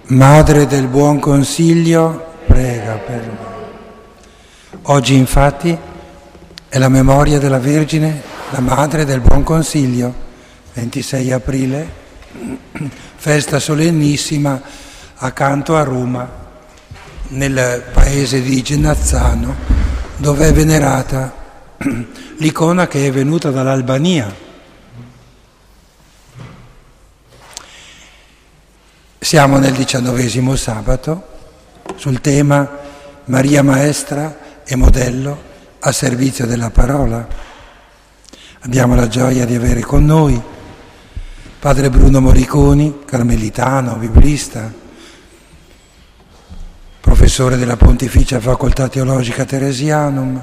Madre del Buon Consiglio, prega per noi. Oggi infatti è la memoria della Vergine, la Madre del Buon Consiglio, 26 aprile, festa solennissima accanto a Roma, nel paese di Genazzano, dove è venerata l'icona che è venuta dall'Albania. Siamo nel 19° sabato sul tema Maria Maestra e modello a servizio della parola. Abbiamo la gioia di avere con noi Padre Bruno Moriconi, carmelitano, biblista, professore della Pontificia Facoltà Teologica Teresianum,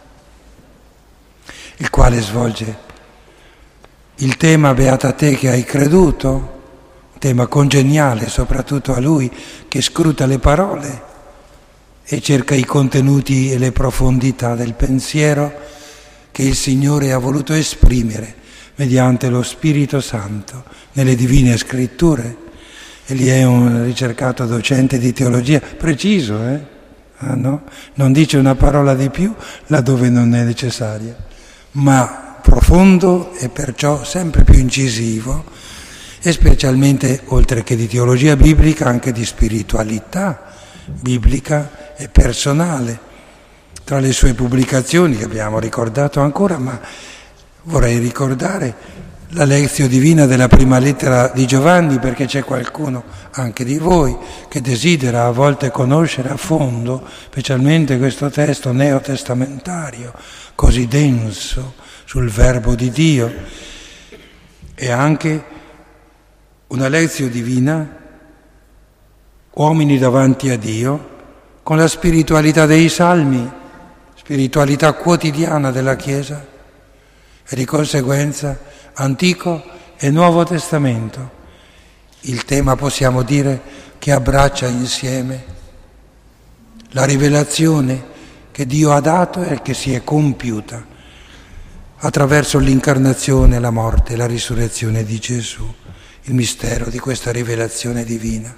il quale svolge il tema Beata te che hai creduto, tema congeniale soprattutto a lui che scruta le parole e cerca i contenuti e le profondità del pensiero che il Signore ha voluto esprimere mediante lo Spirito Santo nelle Divine Scritture. Egli è un ricercato docente di teologia, preciso, no? Non dice una parola di più laddove non è necessaria, ma profondo e perciò sempre più incisivo, e specialmente, oltre che di teologia biblica, anche di spiritualità biblica e personale. Tra le sue pubblicazioni, che abbiamo ricordato ancora, ma vorrei ricordare la Lectio Divina della prima lettera di Giovanni, perché c'è qualcuno, anche di voi, che desidera a volte conoscere a fondo, specialmente questo testo neotestamentario, così denso sul Verbo di Dio, e anche una Lectio Divina, uomini davanti a Dio, con la spiritualità dei Salmi, spiritualità quotidiana della Chiesa, e di conseguenza Antico e Nuovo Testamento. Il tema, possiamo dire, che abbraccia insieme la rivelazione che Dio ha dato e che si è compiuta attraverso l'incarnazione, la morte e la risurrezione di Gesù. Il mistero di questa rivelazione divina.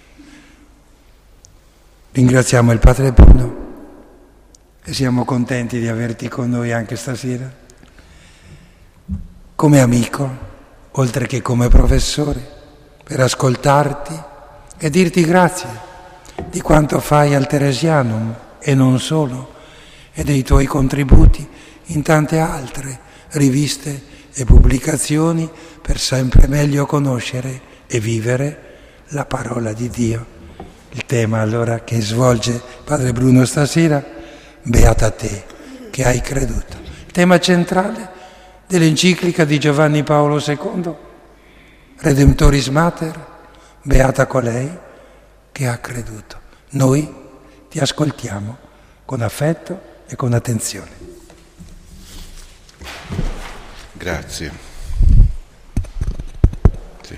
Ringraziamo il Padre Bruno e siamo contenti di averti con noi anche stasera, come amico, oltre che come professore, per ascoltarti e dirti grazie di quanto fai al Teresianum e non solo, e dei tuoi contributi in tante altre riviste e pubblicazioni per sempre meglio conoscere e vivere la parola di Dio. Il tema allora che svolge Padre Bruno stasera, Beata te che hai creduto. Il tema centrale dell'enciclica di Giovanni Paolo II, Redemptoris Mater, beata colei che ha creduto. Noi ti ascoltiamo con affetto e con attenzione. Grazie. Sì.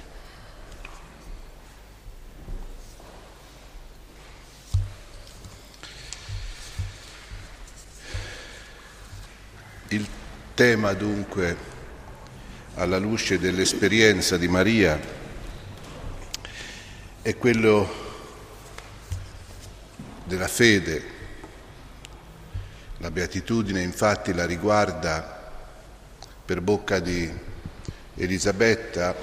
Il tema dunque, alla luce dell'esperienza di Maria, è quello della fede. La beatitudine infatti la riguarda per bocca di Elisabetta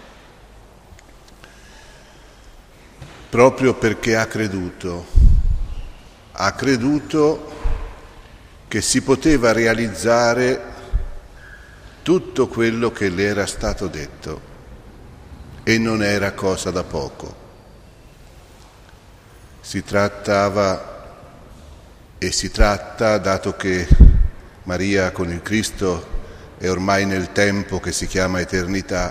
proprio perché ha creduto che si poteva realizzare tutto quello che le era stato detto e non era cosa da poco. Si trattava e si tratta, dato che Maria con il Cristo è ormai nel tempo che si chiama eternità,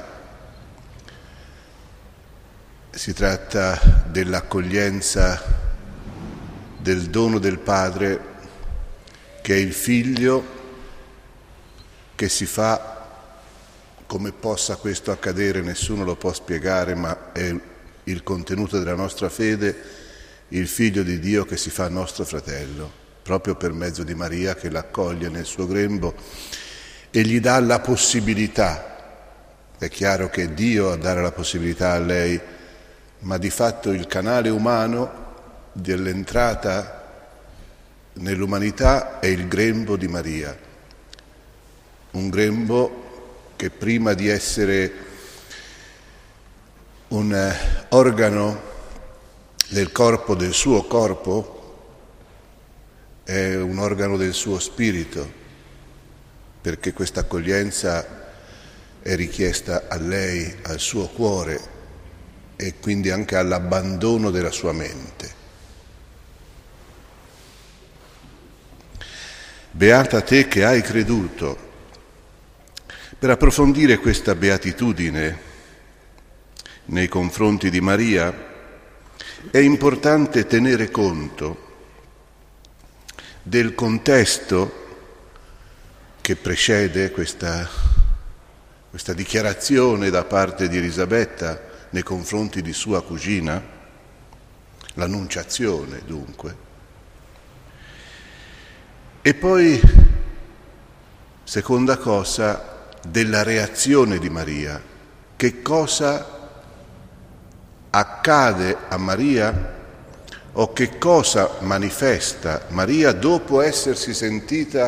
si tratta dell'accoglienza del dono del Padre, che è il Figlio, che si fa, come possa questo accadere, nessuno lo può spiegare, ma è il contenuto della nostra fede, il Figlio di Dio che si fa nostro fratello, proprio per mezzo di Maria che l'accoglie nel suo grembo e gli dà la possibilità, è chiaro che è Dio a dare la possibilità a lei ma di fatto il canale umano dell'entrata nell'umanità è il grembo di Maria, un grembo che prima di essere un organo del corpo, del suo corpo, è un organo del suo spirito, perché questa accoglienza è richiesta a lei, al suo cuore e quindi anche all'abbandono della sua mente. Beata te che hai creduto. Per approfondire questa beatitudine nei confronti di Maria è importante tenere conto del contesto che precede questa dichiarazione da parte di Elisabetta nei confronti di sua cugina, l'annunciazione dunque. E poi, seconda cosa, della reazione di Maria. Che cosa accade a Maria o che cosa manifesta Maria dopo essersi sentita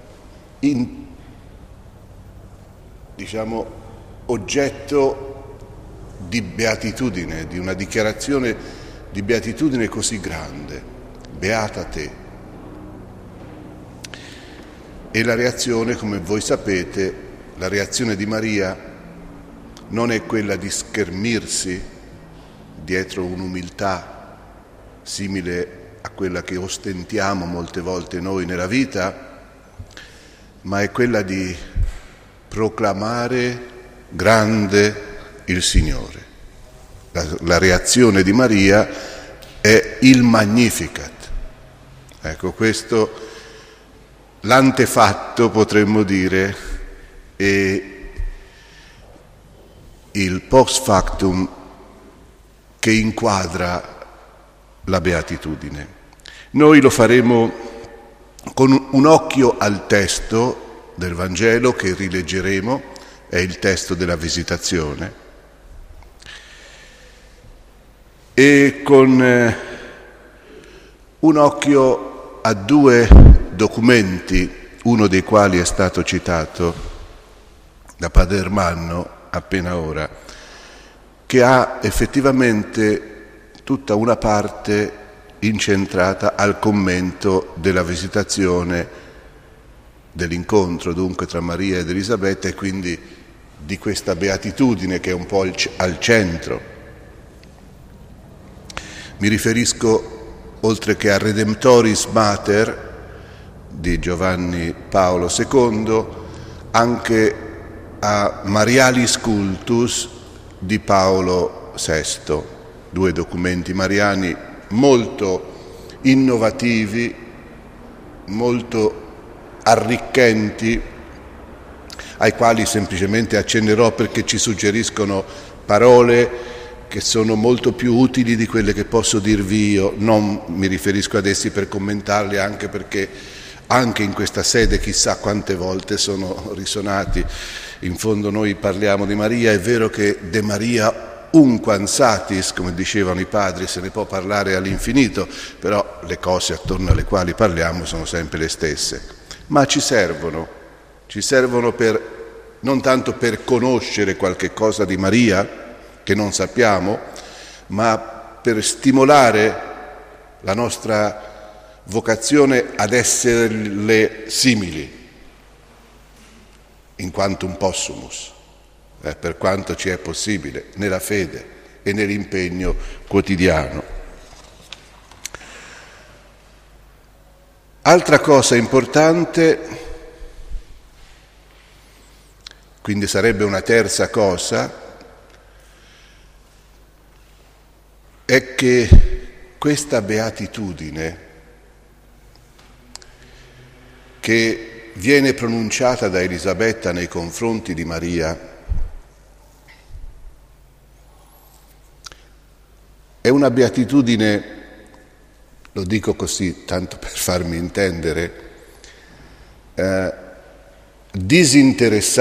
oggetto di beatitudine, di una dichiarazione di beatitudine così grande. Beata te. E la reazione, come voi sapete, la reazione di Maria non è quella di schermirsi dietro un'umiltà simile a quella che ostentiamo molte volte noi nella vita, ma è quella di proclamare grande il Signore. La reazione di Maria è il Magnificat. Ecco, questo l'antefatto, potremmo dire, e il post factum che inquadra la beatitudine. Noi lo faremo con un occhio al testo del Vangelo che rileggeremo, è il testo della Visitazione, e con un occhio a due documenti, uno dei quali è stato citato da Padre Ermanno appena ora, che ha effettivamente tutta una parte incentrata al commento della Visitazione, dell'incontro dunque tra Maria ed Elisabetta e quindi di questa beatitudine che è un po' al centro. Mi riferisco, oltre che a Redemptoris Mater di Giovanni Paolo II, anche a Marialis Cultus di Paolo VI, due documenti mariani molto innovativi, molto arricchenti, ai quali semplicemente accennerò perché ci suggeriscono parole che sono molto più utili di quelle che posso dirvi io. Non mi riferisco ad essi per commentarli, anche perché anche in questa sede chissà quante volte sono risonati. In fondo noi parliamo di Maria, è vero che de Maria unquam satis, come dicevano i padri, se ne può parlare all'infinito, però le cose attorno alle quali parliamo sono sempre le stesse. Ma ci servono non tanto per conoscere qualche cosa di Maria che non sappiamo, ma per stimolare la nostra vocazione ad esserle simili, in quantum possumus, per quanto ci è possibile, nella fede e nell'impegno quotidiano. Altra cosa importante, quindi sarebbe una terza cosa, è che questa beatitudine che viene pronunciata da Elisabetta nei confronti di Maria è una beatitudine, lo dico così tanto per farmi intendere,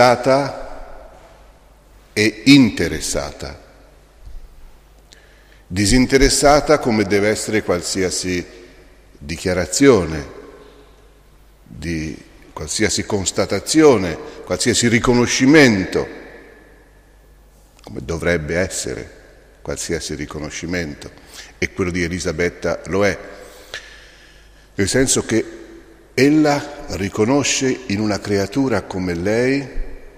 disinteressata e interessata. disinteressata come deve essere qualsiasi dichiarazione, di qualsiasi constatazione, qualsiasi riconoscimento, come dovrebbe essere qualsiasi riconoscimento, e quello di Elisabetta lo è, nel senso che ella riconosce in una creatura come lei,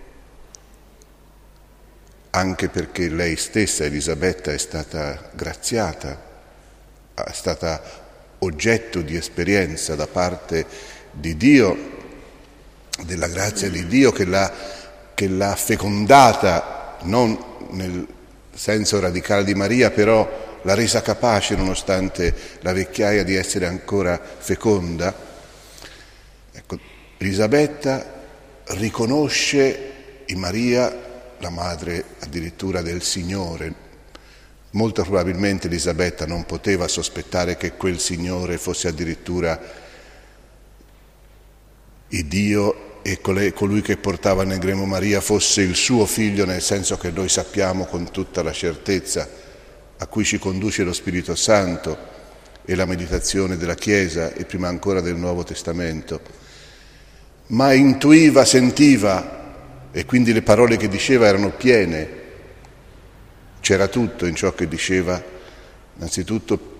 anche perché lei stessa, Elisabetta, è stata graziata, è stata oggetto di esperienza da parte di Dio, della grazia di Dio che l'ha fecondata, non nel senso radicale di Maria, però l'ha resa capace, nonostante la vecchiaia, di essere ancora feconda. Ecco, Elisabetta riconosce in Maria la madre addirittura del Signore. Molto probabilmente Elisabetta non poteva sospettare che quel Signore fosse addirittura il Dio, e colui che portava nel grembo Maria fosse il suo figlio, nel senso che noi sappiamo con tutta la certezza, a cui ci conduce lo Spirito Santo e la meditazione della Chiesa e prima ancora del Nuovo Testamento, ma intuiva, sentiva, e quindi le parole che diceva erano piene. C'era tutto in ciò che diceva, innanzitutto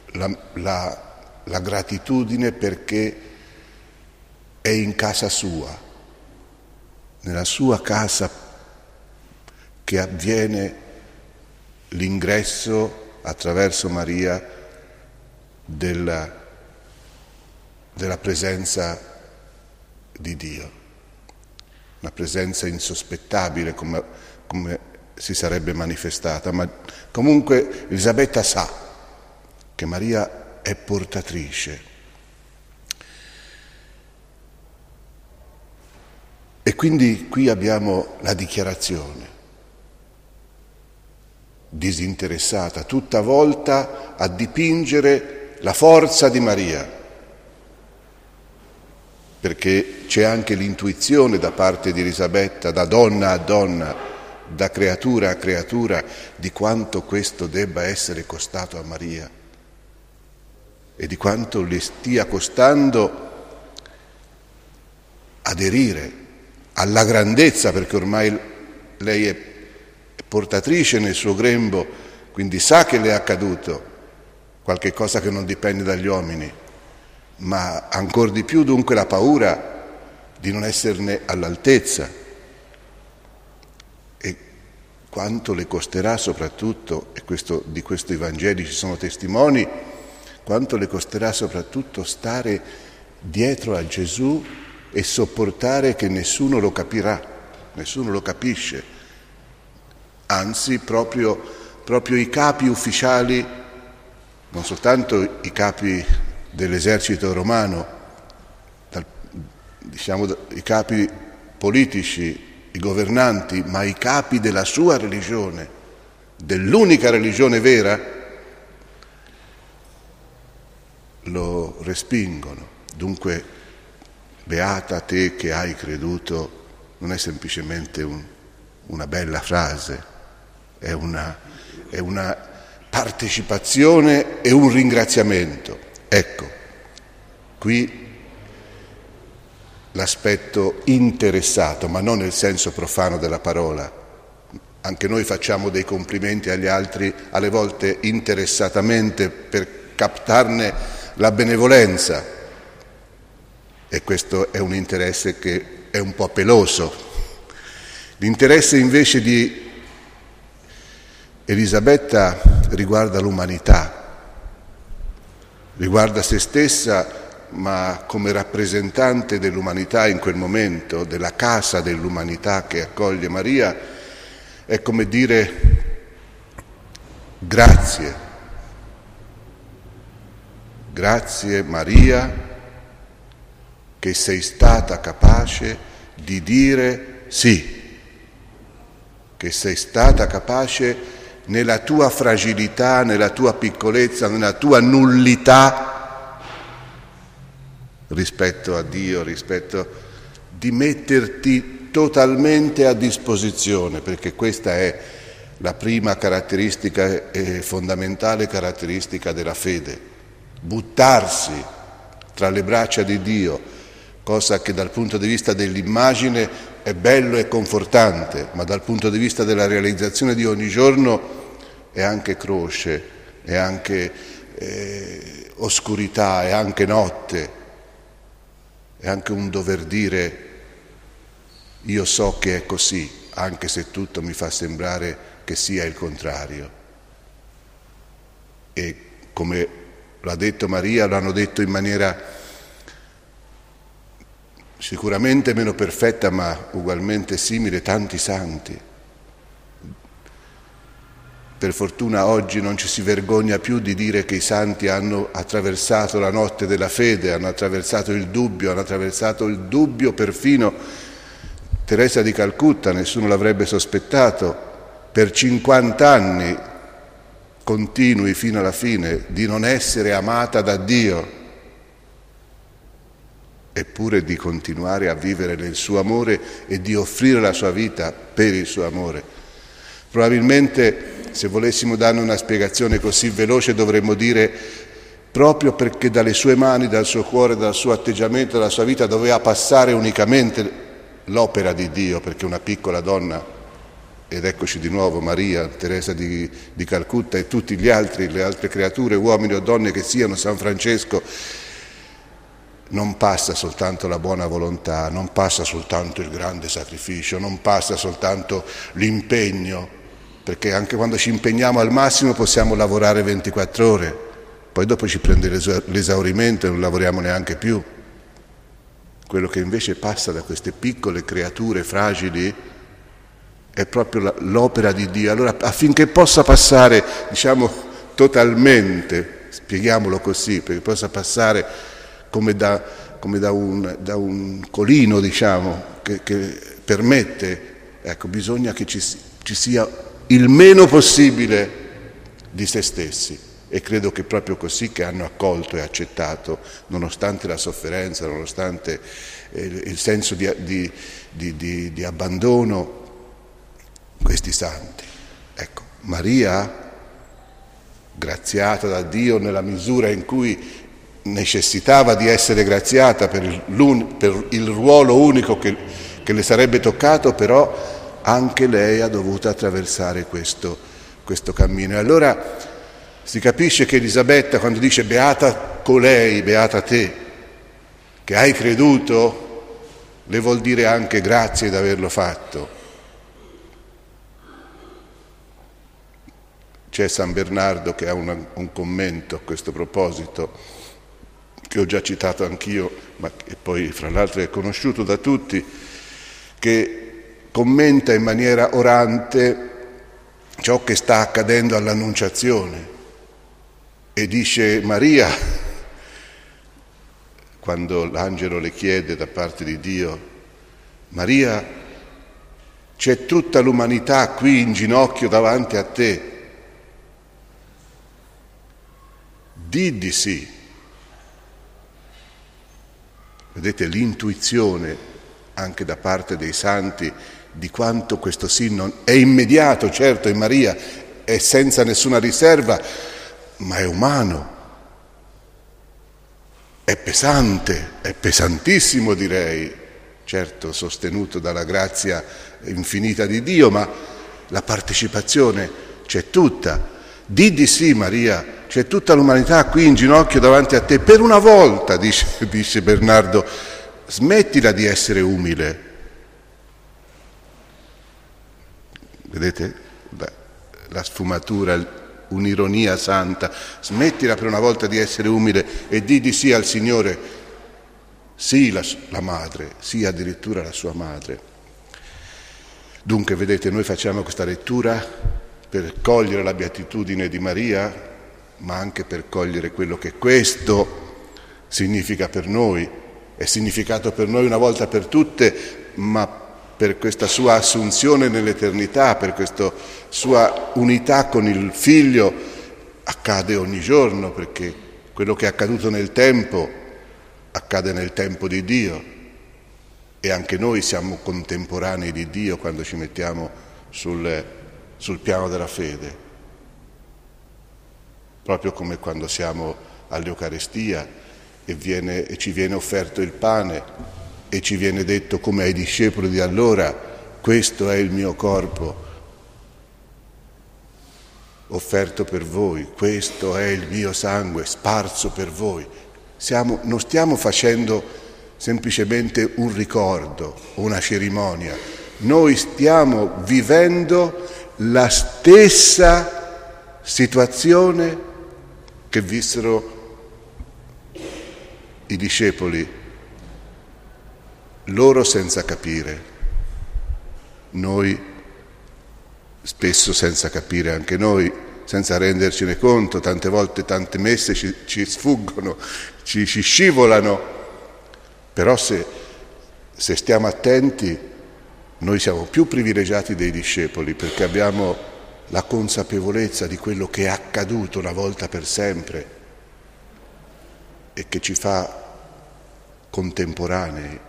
la gratitudine perché è in casa sua, nella sua casa, che avviene l'ingresso attraverso Maria della presenza di Dio, una presenza insospettabile come si sarebbe manifestata, ma comunque Elisabetta sa che Maria è portatrice. E quindi qui abbiamo la dichiarazione disinteressata, tutta volta a dipingere la forza di Maria, perché c'è anche l'intuizione da parte di Elisabetta, da donna a donna, da creatura a creatura, di quanto questo debba essere costato a Maria e di quanto le stia costando aderire alla grandezza, perché ormai lei è portatrice nel suo grembo, quindi sa che le è accaduto qualche cosa che non dipende dagli uomini, ma ancor di più dunque la paura di non esserne all'altezza. E quanto le costerà soprattutto, e di questo i Vangeli ci sono testimoni, quanto le costerà soprattutto stare dietro a Gesù e sopportare che nessuno lo capirà, nessuno lo capisce. Anzi, proprio i capi ufficiali, non soltanto i capi dell'esercito romano, i capi politici, i governanti, ma i capi della sua religione, dell'unica religione vera, lo respingono. Dunque, beata te che hai creduto, non è semplicemente una bella frase, è una partecipazione e un ringraziamento. Ecco, qui l'aspetto interessato, ma non nel senso profano della parola. Anche noi facciamo dei complimenti agli altri, alle volte interessatamente, per captarne la benevolenza, e questo è un interesse che è un po' peloso. L'interesse invece di Elisabetta riguarda l'umanità, riguarda se stessa, ma come rappresentante dell'umanità in quel momento, della casa dell'umanità che accoglie Maria, è come dire grazie. Grazie Maria, che sei stata capace di dire sì, che sei stata capace nella tua fragilità, nella tua piccolezza, nella tua nullità rispetto a Dio, di metterti totalmente a disposizione, perché questa è la prima caratteristica e fondamentale caratteristica della fede, buttarsi tra le braccia di Dio, cosa che dal punto di vista dell'immagine è bello e confortante, ma dal punto di vista della realizzazione di ogni giorno è anche croce, è anche oscurità, è anche notte, è anche un dover dire io so che è così, anche se tutto mi fa sembrare che sia il contrario. E come l'ha detto Maria, lo hanno detto in maniera sicuramente meno perfetta ma ugualmente simile tanti santi. Per fortuna oggi non ci si vergogna più di dire che i santi hanno attraversato la notte della fede, hanno attraversato il dubbio perfino Teresa di Calcutta, nessuno l'avrebbe sospettato, per 50 anni continui fino alla fine di non essere amata da Dio, eppure di continuare a vivere nel suo amore e di offrire la sua vita per il suo amore. Probabilmente, se volessimo darne una spiegazione così veloce, dovremmo dire proprio perché dalle sue mani, dal suo cuore, dal suo atteggiamento, dalla sua vita doveva passare unicamente l'opera di Dio, perché una piccola donna, ed eccoci di nuovo Maria, Teresa di Calcutta e tutti gli altri, le altre creature, uomini o donne che siano, San Francesco, non passa soltanto la buona volontà, non passa soltanto il grande sacrificio, non passa soltanto l'impegno, perché anche quando ci impegniamo al massimo possiamo lavorare 24 ore, poi dopo ci prende l'esaurimento e non lavoriamo neanche più. Quello che invece passa da queste piccole creature fragili è proprio l'opera di Dio. Allora, affinché possa passare, diciamo, totalmente, spieghiamolo così, perché possa passare come da un colino, diciamo, che permette, ecco, bisogna che ci sia il meno possibile di se stessi. E credo che proprio così che hanno accolto e accettato, nonostante la sofferenza, nonostante il senso di abbandono, questi santi. Ecco, Maria, graziata da Dio nella misura in cui necessitava di essere graziata per il ruolo unico che le sarebbe toccato, però anche lei ha dovuto attraversare questo cammino. E allora si capisce che Elisabetta, quando dice beata colei, beata te, che hai creduto, le vuol dire anche grazie di averlo fatto. C'è San Bernardo che ha un commento a questo proposito, che ho già citato anch'io, ma che poi fra l'altro è conosciuto da tutti, che commenta in maniera orante ciò che sta accadendo all'Annunciazione. E dice Maria, quando l'angelo le chiede da parte di Dio, Maria, c'è tutta l'umanità qui in ginocchio davanti a te, di sì. Vedete l'intuizione anche da parte dei santi di quanto questo sì non è immediato, certo in Maria, è senza nessuna riserva, ma è umano, è pesante, è pesantissimo direi, certo sostenuto dalla grazia infinita di Dio, ma la partecipazione c'è tutta. Di sì Maria, c'è tutta l'umanità qui in ginocchio davanti a te, per una volta, dice Bernardo, smettila di essere umile. Vedete la sfumatura, un'ironia santa, smettila per una volta di essere umile e di sì al Signore, sì la madre, sì addirittura la sua madre. Dunque vedete, noi facciamo questa lettura per cogliere la beatitudine di Maria, ma anche per cogliere quello che questo significa per noi, è significato per noi una volta per tutte, ma per questa sua assunzione nell'eternità, per questa sua unità con il Figlio, accade ogni giorno, perché quello che è accaduto nel tempo accade nel tempo di Dio e anche noi siamo contemporanei di Dio quando ci mettiamo sul sul piano della fede, proprio come quando siamo all'Eucaristia e ci viene offerto il pane e ci viene detto come ai discepoli di allora: questo è il mio corpo offerto per voi, questo è il mio sangue sparso per voi. Non stiamo facendo semplicemente un ricordo, una cerimonia, noi stiamo vivendo la stessa situazione che vissero i discepoli, loro senza capire, noi spesso senza capire anche noi, senza rendercene conto, tante volte tante messe ci sfuggono, ci scivolano, però se stiamo attenti noi siamo più privilegiati dei discepoli, perché abbiamo la consapevolezza di quello che è accaduto una volta per sempre e che ci fa contemporanei.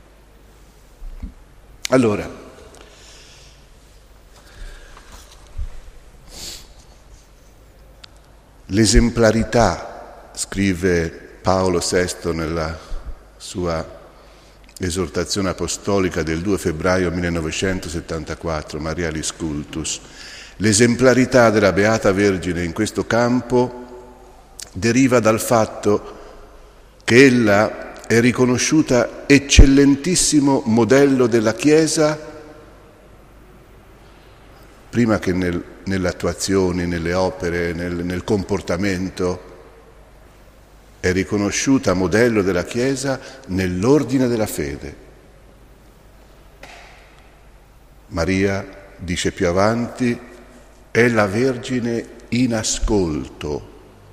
Allora, l'esemplarità, scrive Paolo VI nella sua esortazione apostolica del 2 febbraio 1974, Marialis Cultus, l'esemplarità della Beata Vergine in questo campo deriva dal fatto che ella è riconosciuta eccellentissimo modello della Chiesa, prima che nelle attuazioni, nelle opere, nel comportamento, è riconosciuta modello della Chiesa nell'ordine della fede. Maria, dice più avanti, è la Vergine in ascolto,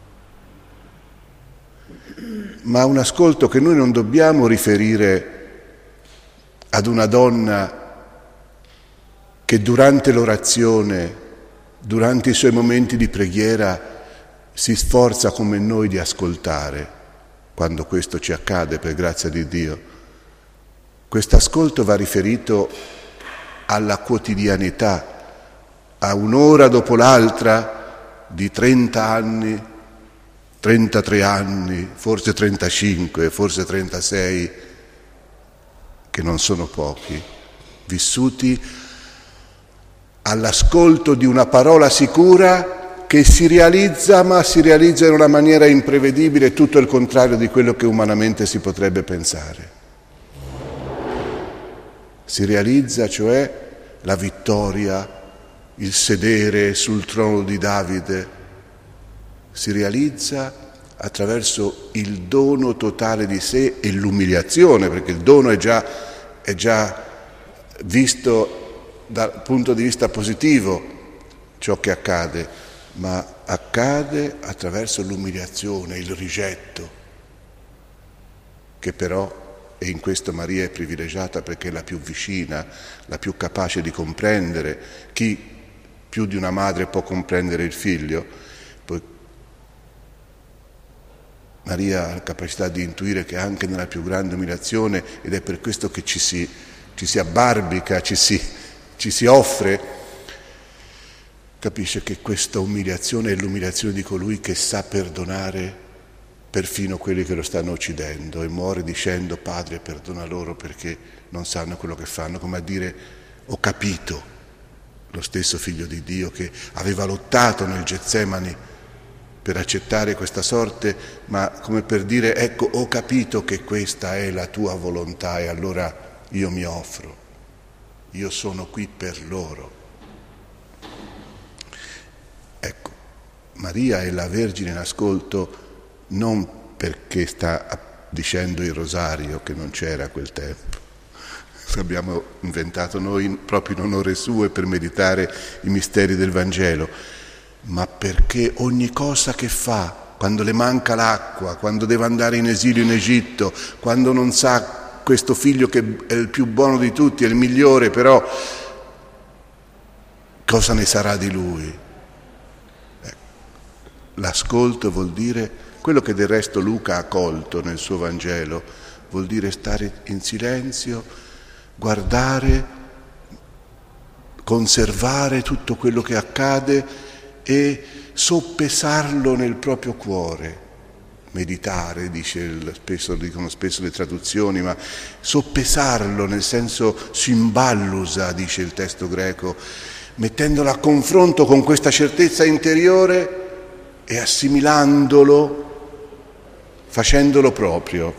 ma un ascolto che noi non dobbiamo riferire ad una donna che durante l'orazione, durante i suoi momenti di preghiera, si sforza come noi di ascoltare, quando questo ci accade per grazia di Dio. Questo ascolto va riferito alla quotidianità, a un'ora dopo l'altra di 30 anni, 33 anni, forse 35, forse 36, che non sono pochi, vissuti all'ascolto di una parola sicura che si realizza, ma si realizza in una maniera imprevedibile, tutto il contrario di quello che umanamente si potrebbe pensare. Si realizza, cioè, la vittoria, il sedere sul trono di Davide, si realizza attraverso il dono totale di sé e l'umiliazione, perché il dono è già visto dal punto di vista positivo ciò che accade, ma accade attraverso l'umiliazione, il rigetto, che però, e in questo Maria è privilegiata perché è la più vicina, la più capace di comprendere. Chi più di una madre può comprendere il figlio? Poi Maria ha la capacità di intuire che anche nella più grande umiliazione, ed è per questo che ci si abbarbica, ci si offre, capisce che questa umiliazione è l'umiliazione di colui che sa perdonare perfino quelli che lo stanno uccidendo, e muore dicendo: Padre, perdona loro perché non sanno quello che fanno, come a dire: ho capito. Lo stesso Figlio di Dio che aveva lottato nel Getsemani per accettare questa sorte, ma come per dire: ecco, ho capito che questa è la tua volontà e allora io mi offro, io sono qui per loro. Ecco, Maria è la Vergine in ascolto non perché sta dicendo il rosario, che non c'era a quel tempo, l'abbiamo inventato noi proprio in onore suo e per meditare i misteri del Vangelo, ma perché ogni cosa che fa, quando le manca l'acqua, quando deve andare in esilio in Egitto, quando non sa questo figlio che è il più buono di tutti, è il migliore, però cosa ne sarà di lui? L'ascolto vuol dire quello che del resto Luca ha colto nel suo Vangelo, vuol dire stare in silenzio, guardare conservare tutto quello che accade e soppesarlo nel proprio cuore. Meditare, dicono spesso le traduzioni, ma soppesarlo nel senso simballusa, dice il testo greco, mettendolo a confronto con questa certezza interiore e assimilandolo, facendolo proprio.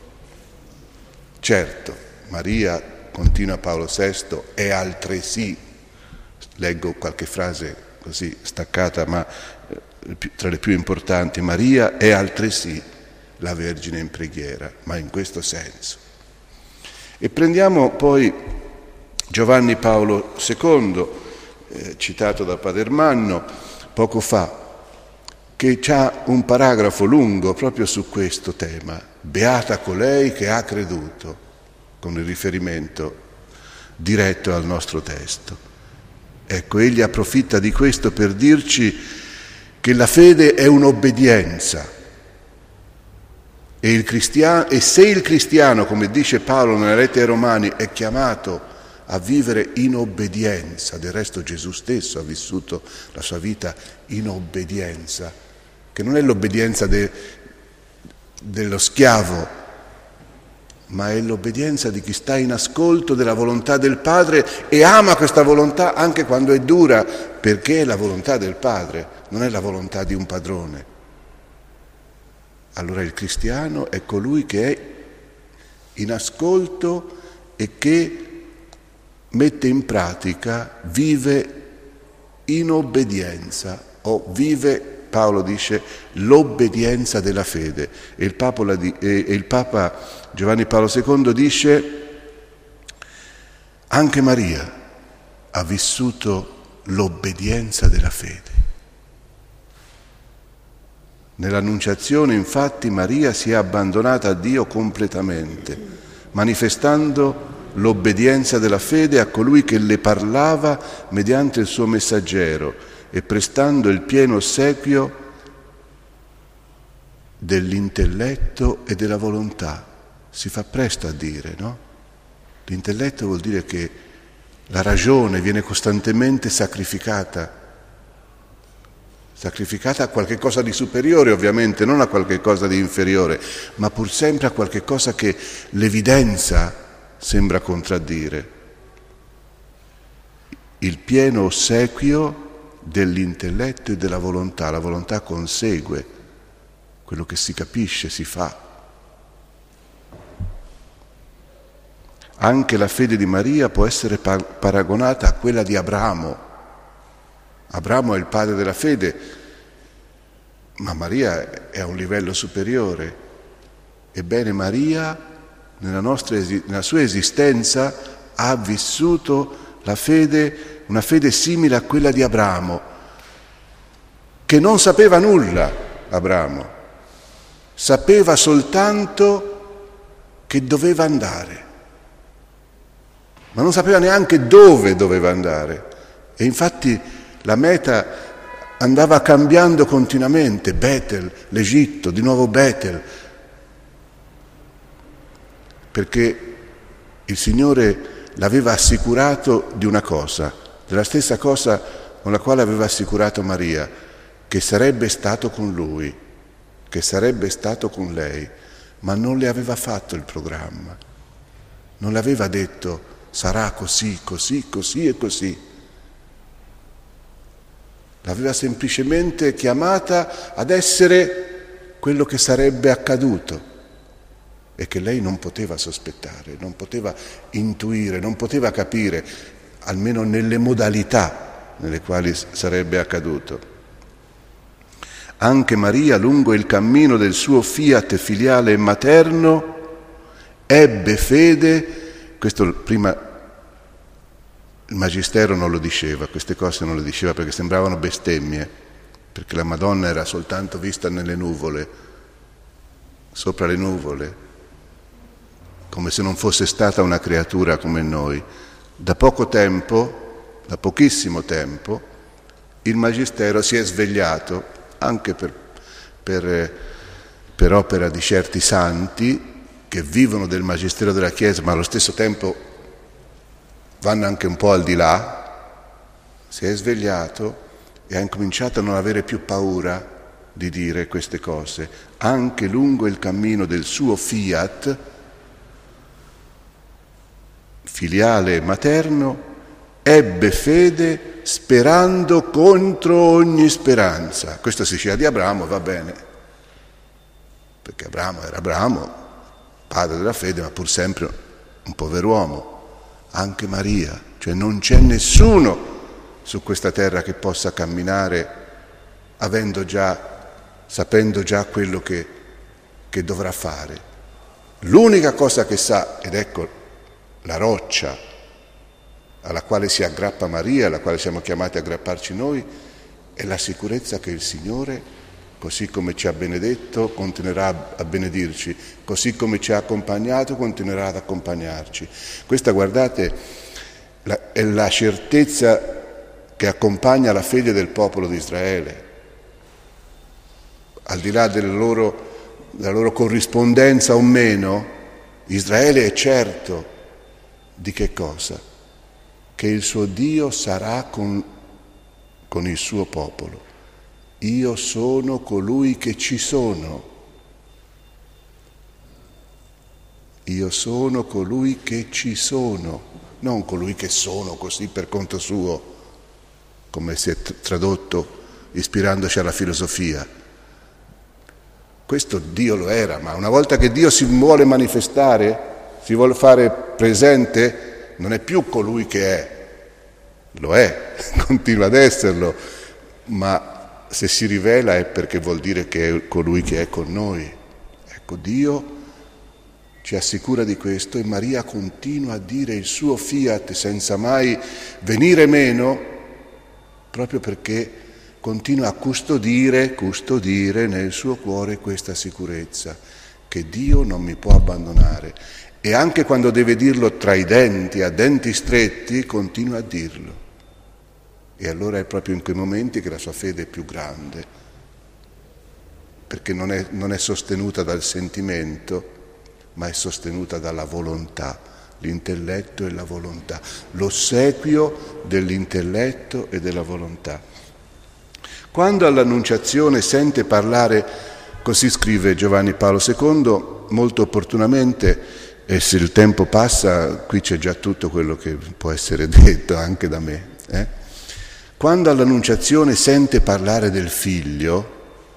Certo, Maria, continua Paolo VI, è altresì, leggo qualche frase così staccata, ma tra le più importanti, Maria è altresì la Vergine in preghiera, ma in questo senso. E prendiamo poi Giovanni Paolo II, citato da Padre Manno poco fa, che ha un paragrafo lungo proprio su questo tema: beata colei che ha creduto, con il riferimento diretto al nostro testo. Ecco, egli approfitta di questo per dirci che la fede è un'obbedienza e se il cristiano, come dice Paolo nella lettera ai Romani, è chiamato a vivere in obbedienza, del resto Gesù stesso ha vissuto la sua vita in obbedienza, che non è l'obbedienza dello schiavo, ma è l'obbedienza di chi sta in ascolto della volontà del Padre e ama questa volontà anche quando è dura, perché è la volontà del Padre, non è la volontà di un padrone. Allora il cristiano è colui che è in ascolto e che mette in pratica, vive in obbedienza, o vive, Paolo dice, l'obbedienza della fede. E il Papa Giovanni Paolo II dice: anche Maria ha vissuto l'obbedienza della fede. Nell'Annunciazione, infatti, Maria si è abbandonata a Dio completamente, manifestando l'obbedienza della fede a colui che le parlava mediante il suo messaggero e prestando il pieno ossequio dell'intelletto e della volontà. Si fa presto a dire, no? L'intelletto vuol dire che la ragione viene costantemente sacrificata a qualche cosa di superiore, ovviamente, non a qualche cosa di inferiore, ma pur sempre a qualche cosa che l'evidenza sembra contraddire. Il pieno ossequio dell'intelletto e della volontà. La volontà consegue quello che si capisce, si fa. Anche la fede di Maria può essere paragonata a quella di Abramo. Abramo è il padre della fede, ma Maria è a un livello superiore. Ebbene, Maria, nella sua esistenza, ha vissuto la fede, una fede simile a quella di Abramo, che non sapeva nulla, Abramo. Sapeva soltanto che doveva andare, ma non sapeva neanche dove doveva andare. E infatti la meta andava cambiando continuamente: Betel, l'Egitto, di nuovo Betel, perché il Signore l'aveva assicurato di una cosa, della stessa cosa con la quale aveva assicurato Maria, che sarebbe stato con lui, che sarebbe stato con lei, ma non le aveva fatto il programma, non le aveva detto sarà così, così, così e così. L'aveva semplicemente chiamata ad essere quello che sarebbe accaduto e che lei non poteva sospettare, non poteva intuire, non poteva capire, almeno nelle modalità nelle quali sarebbe accaduto. Anche Maria, lungo il cammino del suo fiat filiale e materno, ebbe fede. Questo prima il Magistero non lo diceva, queste cose non le diceva perché sembravano bestemmie, perché la Madonna era soltanto vista nelle nuvole, sopra le nuvole, come se non fosse stata una creatura come noi. Da poco tempo, da pochissimo tempo, il Magistero si è svegliato, anche per opera di certi santi che vivono del Magistero della Chiesa, ma allo stesso tempo vanno anche un po' al di là, si è svegliato e ha incominciato a non avere più paura di dire queste cose. Anche lungo il cammino del suo fiat, filiale e materno, ebbe fede sperando contro ogni speranza. Questo si diceva di Abramo, va bene, perché Abramo era Abramo, padre della fede, ma pur sempre un pover'uomo. Anche Maria, cioè non c'è nessuno su questa terra che possa camminare sapendo già quello che dovrà fare. L'unica cosa che sa, ed ecco la roccia alla quale si aggrappa Maria, alla quale siamo chiamati a aggrapparci noi, è la sicurezza che il Signore, così come ci ha benedetto, continuerà a benedirci, così come ci ha accompagnato, continuerà ad accompagnarci. Questa, guardate, è la certezza che accompagna la fede del popolo di Israele. Al di là della loro corrispondenza o meno, Israele è certo di che cosa? Che il suo Dio sarà con il suo popolo. Io sono colui che ci sono. Io sono colui che ci sono, non colui che sono così per conto suo, come si è tradotto ispirandoci alla filosofia. Questo Dio lo era, ma una volta che Dio si vuole manifestare, si vuole fare presente, non è più colui che è, lo è, continua ad esserlo, ma se si rivela è perché vuol dire che è colui che è con noi. Ecco, Dio ci assicura di questo e Maria continua a dire il suo fiat senza mai venire meno, proprio perché continua a custodire nel suo cuore questa sicurezza, che Dio non mi può abbandonare. E anche quando deve dirlo tra i denti, a denti stretti, continua a dirlo. E allora è proprio in quei momenti che la sua fede è più grande, perché non è sostenuta dal sentimento, ma è sostenuta dalla volontà, l'intelletto e la volontà, l'ossequio dell'intelletto e della volontà. Quando all'Annunciazione sente parlare, così scrive Giovanni Paolo II, molto opportunamente, e se il tempo passa, qui c'è già tutto quello che può essere detto anche da me. Quando all'Annunciazione sente parlare del Figlio,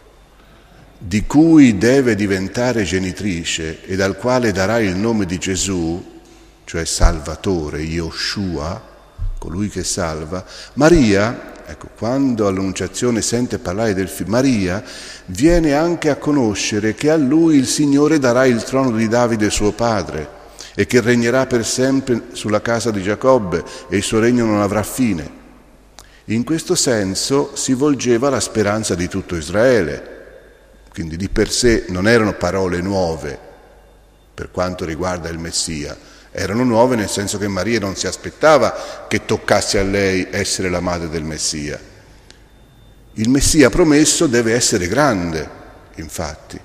di cui deve diventare genitrice e dal quale darà il nome di Gesù, cioè Salvatore, Yoshua, colui che salva, Maria, ecco, quando all'Annunciazione sente parlare del Figlio, Maria viene anche a conoscere che a lui il Signore darà il trono di Davide suo padre e che regnerà per sempre sulla casa di Giacobbe e il suo regno non avrà fine. In questo senso si volgeva la speranza di tutto Israele. Quindi di per sé non erano parole nuove per quanto riguarda il Messia, erano nuove nel senso che Maria non si aspettava che toccasse a lei essere la madre del Messia. Il Messia promesso deve essere grande, infatti.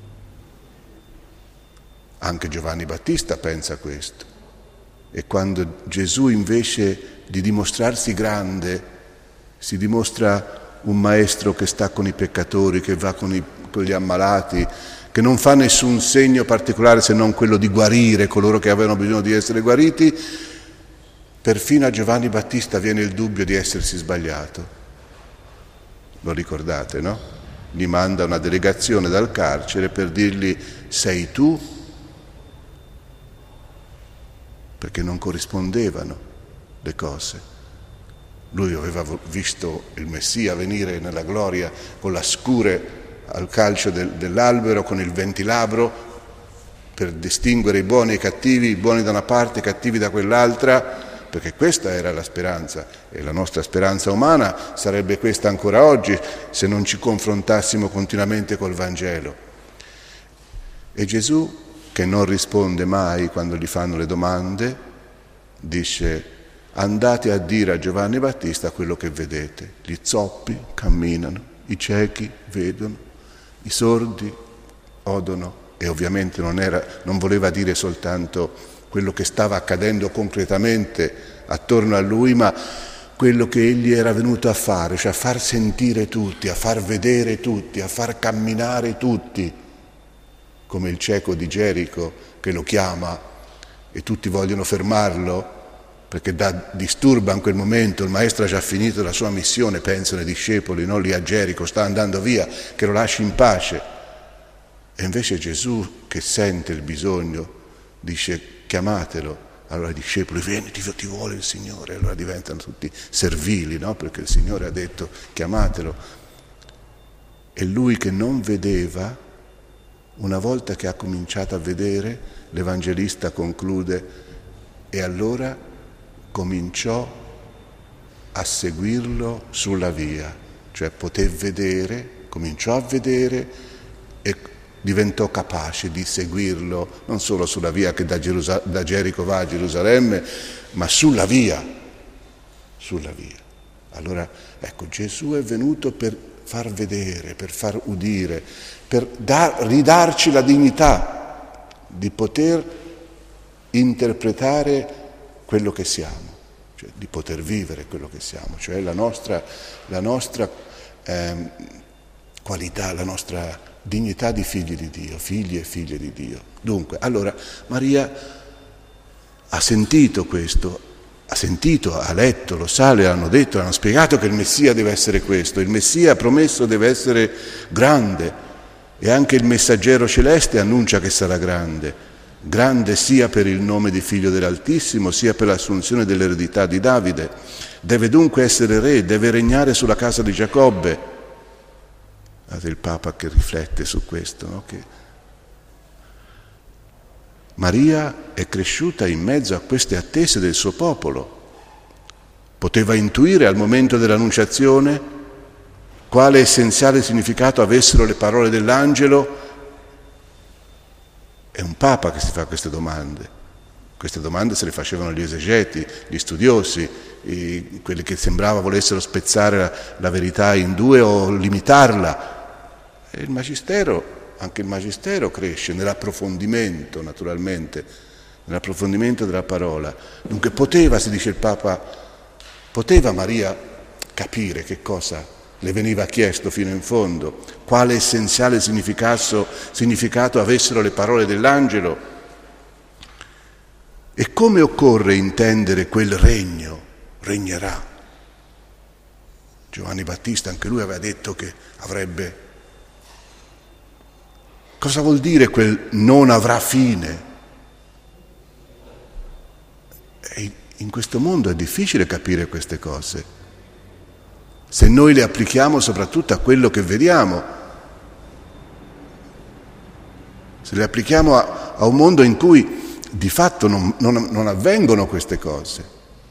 Anche Giovanni Battista pensa questo. E quando Gesù invece di dimostrarsi grande si dimostra un maestro che sta con i peccatori, che va con gli ammalati, che non fa nessun segno particolare se non quello di guarire coloro che avevano bisogno di essere guariti, perfino a Giovanni Battista viene il dubbio di essersi sbagliato. Lo ricordate, no? Gli manda una delegazione dal carcere per dirgli: sei tu? Perché non corrispondevano le cose. Lui aveva visto il Messia venire nella gloria con la scure al calcio dell'albero, con il ventilabro, per distinguere i buoni e i cattivi, i buoni da una parte, i cattivi da quell'altra, perché questa era la speranza, e la nostra speranza umana sarebbe questa ancora oggi se non ci confrontassimo continuamente col Vangelo. E Gesù, che non risponde mai quando gli fanno le domande, dice: andate a dire a Giovanni Battista quello che vedete. Gli zoppi camminano, i ciechi vedono, i sordi odono. E ovviamente non voleva dire soltanto quello che stava accadendo concretamente attorno a lui, ma quello che egli era venuto a fare, cioè a far sentire tutti, a far vedere tutti, a far camminare tutti, come il cieco di Gerico che lo chiama e tutti vogliono fermarlo perché disturba in quel momento, il maestro ha già finito la sua missione, pensano i discepoli, no? Lì a Gerico, sta andando via, che lo lasci in pace. E invece Gesù, che sente il bisogno, dice chiamatelo. Allora i discepoli, vieni, ti vuole il Signore. Allora diventano tutti servili, no? Perché il Signore ha detto chiamatelo. E lui che non vedeva, una volta che ha cominciato a vedere, l'Evangelista conclude, e allora cominciò a seguirlo sulla via, cioè poté vedere, cominciò a vedere e diventò capace di seguirlo non solo sulla via che da Gerico va a Gerusalemme, ma sulla via. Allora, ecco, Gesù è venuto per far vedere, per far udire, per ridarci la dignità di poter interpretare quello che siamo, cioè di poter vivere quello che siamo, cioè la nostra qualità, la nostra dignità di figli di Dio, figli e figlie di Dio. Dunque, allora Maria ha sentito questo, ha letto, lo sa, le hanno detto, le hanno spiegato che il Messia deve essere questo, il Messia promesso deve essere grande e anche il messaggero celeste annuncia che sarà grande sia per il nome di Figlio dell'Altissimo, sia per l'assunzione dell'eredità di Davide. Deve dunque essere re, deve regnare sulla casa di Giacobbe. Guardate il Papa che riflette su questo, no? Che Maria è cresciuta in mezzo a queste attese del suo popolo. Poteva intuire al momento dell'annunciazione quale essenziale significato avessero le parole dell'angelo. È un Papa che si fa queste domande. Queste domande se le facevano gli esegeti, gli studiosi, quelli che sembrava volessero spezzare la verità in due o limitarla. E anche il Magistero cresce nell'approfondimento, naturalmente, nell'approfondimento della parola. Dunque si dice il Papa, poteva Maria capire che cosa le veniva chiesto fino in fondo, quale essenziale significato avessero le parole dell'angelo e come occorre intendere quel regnerà. Giovanni Battista, anche lui aveva detto che avrebbe. Cosa vuol dire quel non avrà fine? E in questo mondo è difficile capire queste cose. Se noi le applichiamo soprattutto a quello che vediamo, se le applichiamo a un mondo in cui di fatto non avvengono queste cose.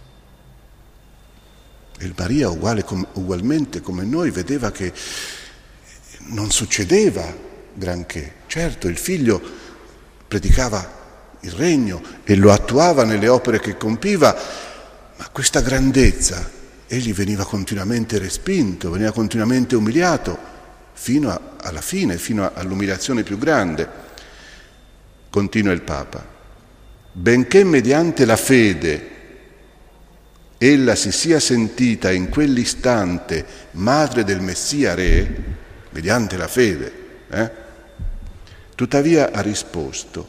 E Maria ugualmente come noi vedeva che non succedeva granché. Certo, il figlio predicava il regno e lo attuava nelle opere che compiva, ma questa grandezza egli veniva continuamente respinto, veniva continuamente umiliato, fino alla fine, fino all'umiliazione più grande. Continua il Papa. Benché mediante la fede ella si sia sentita in quell'istante madre del Messia Re, mediante la fede, tuttavia ha risposto.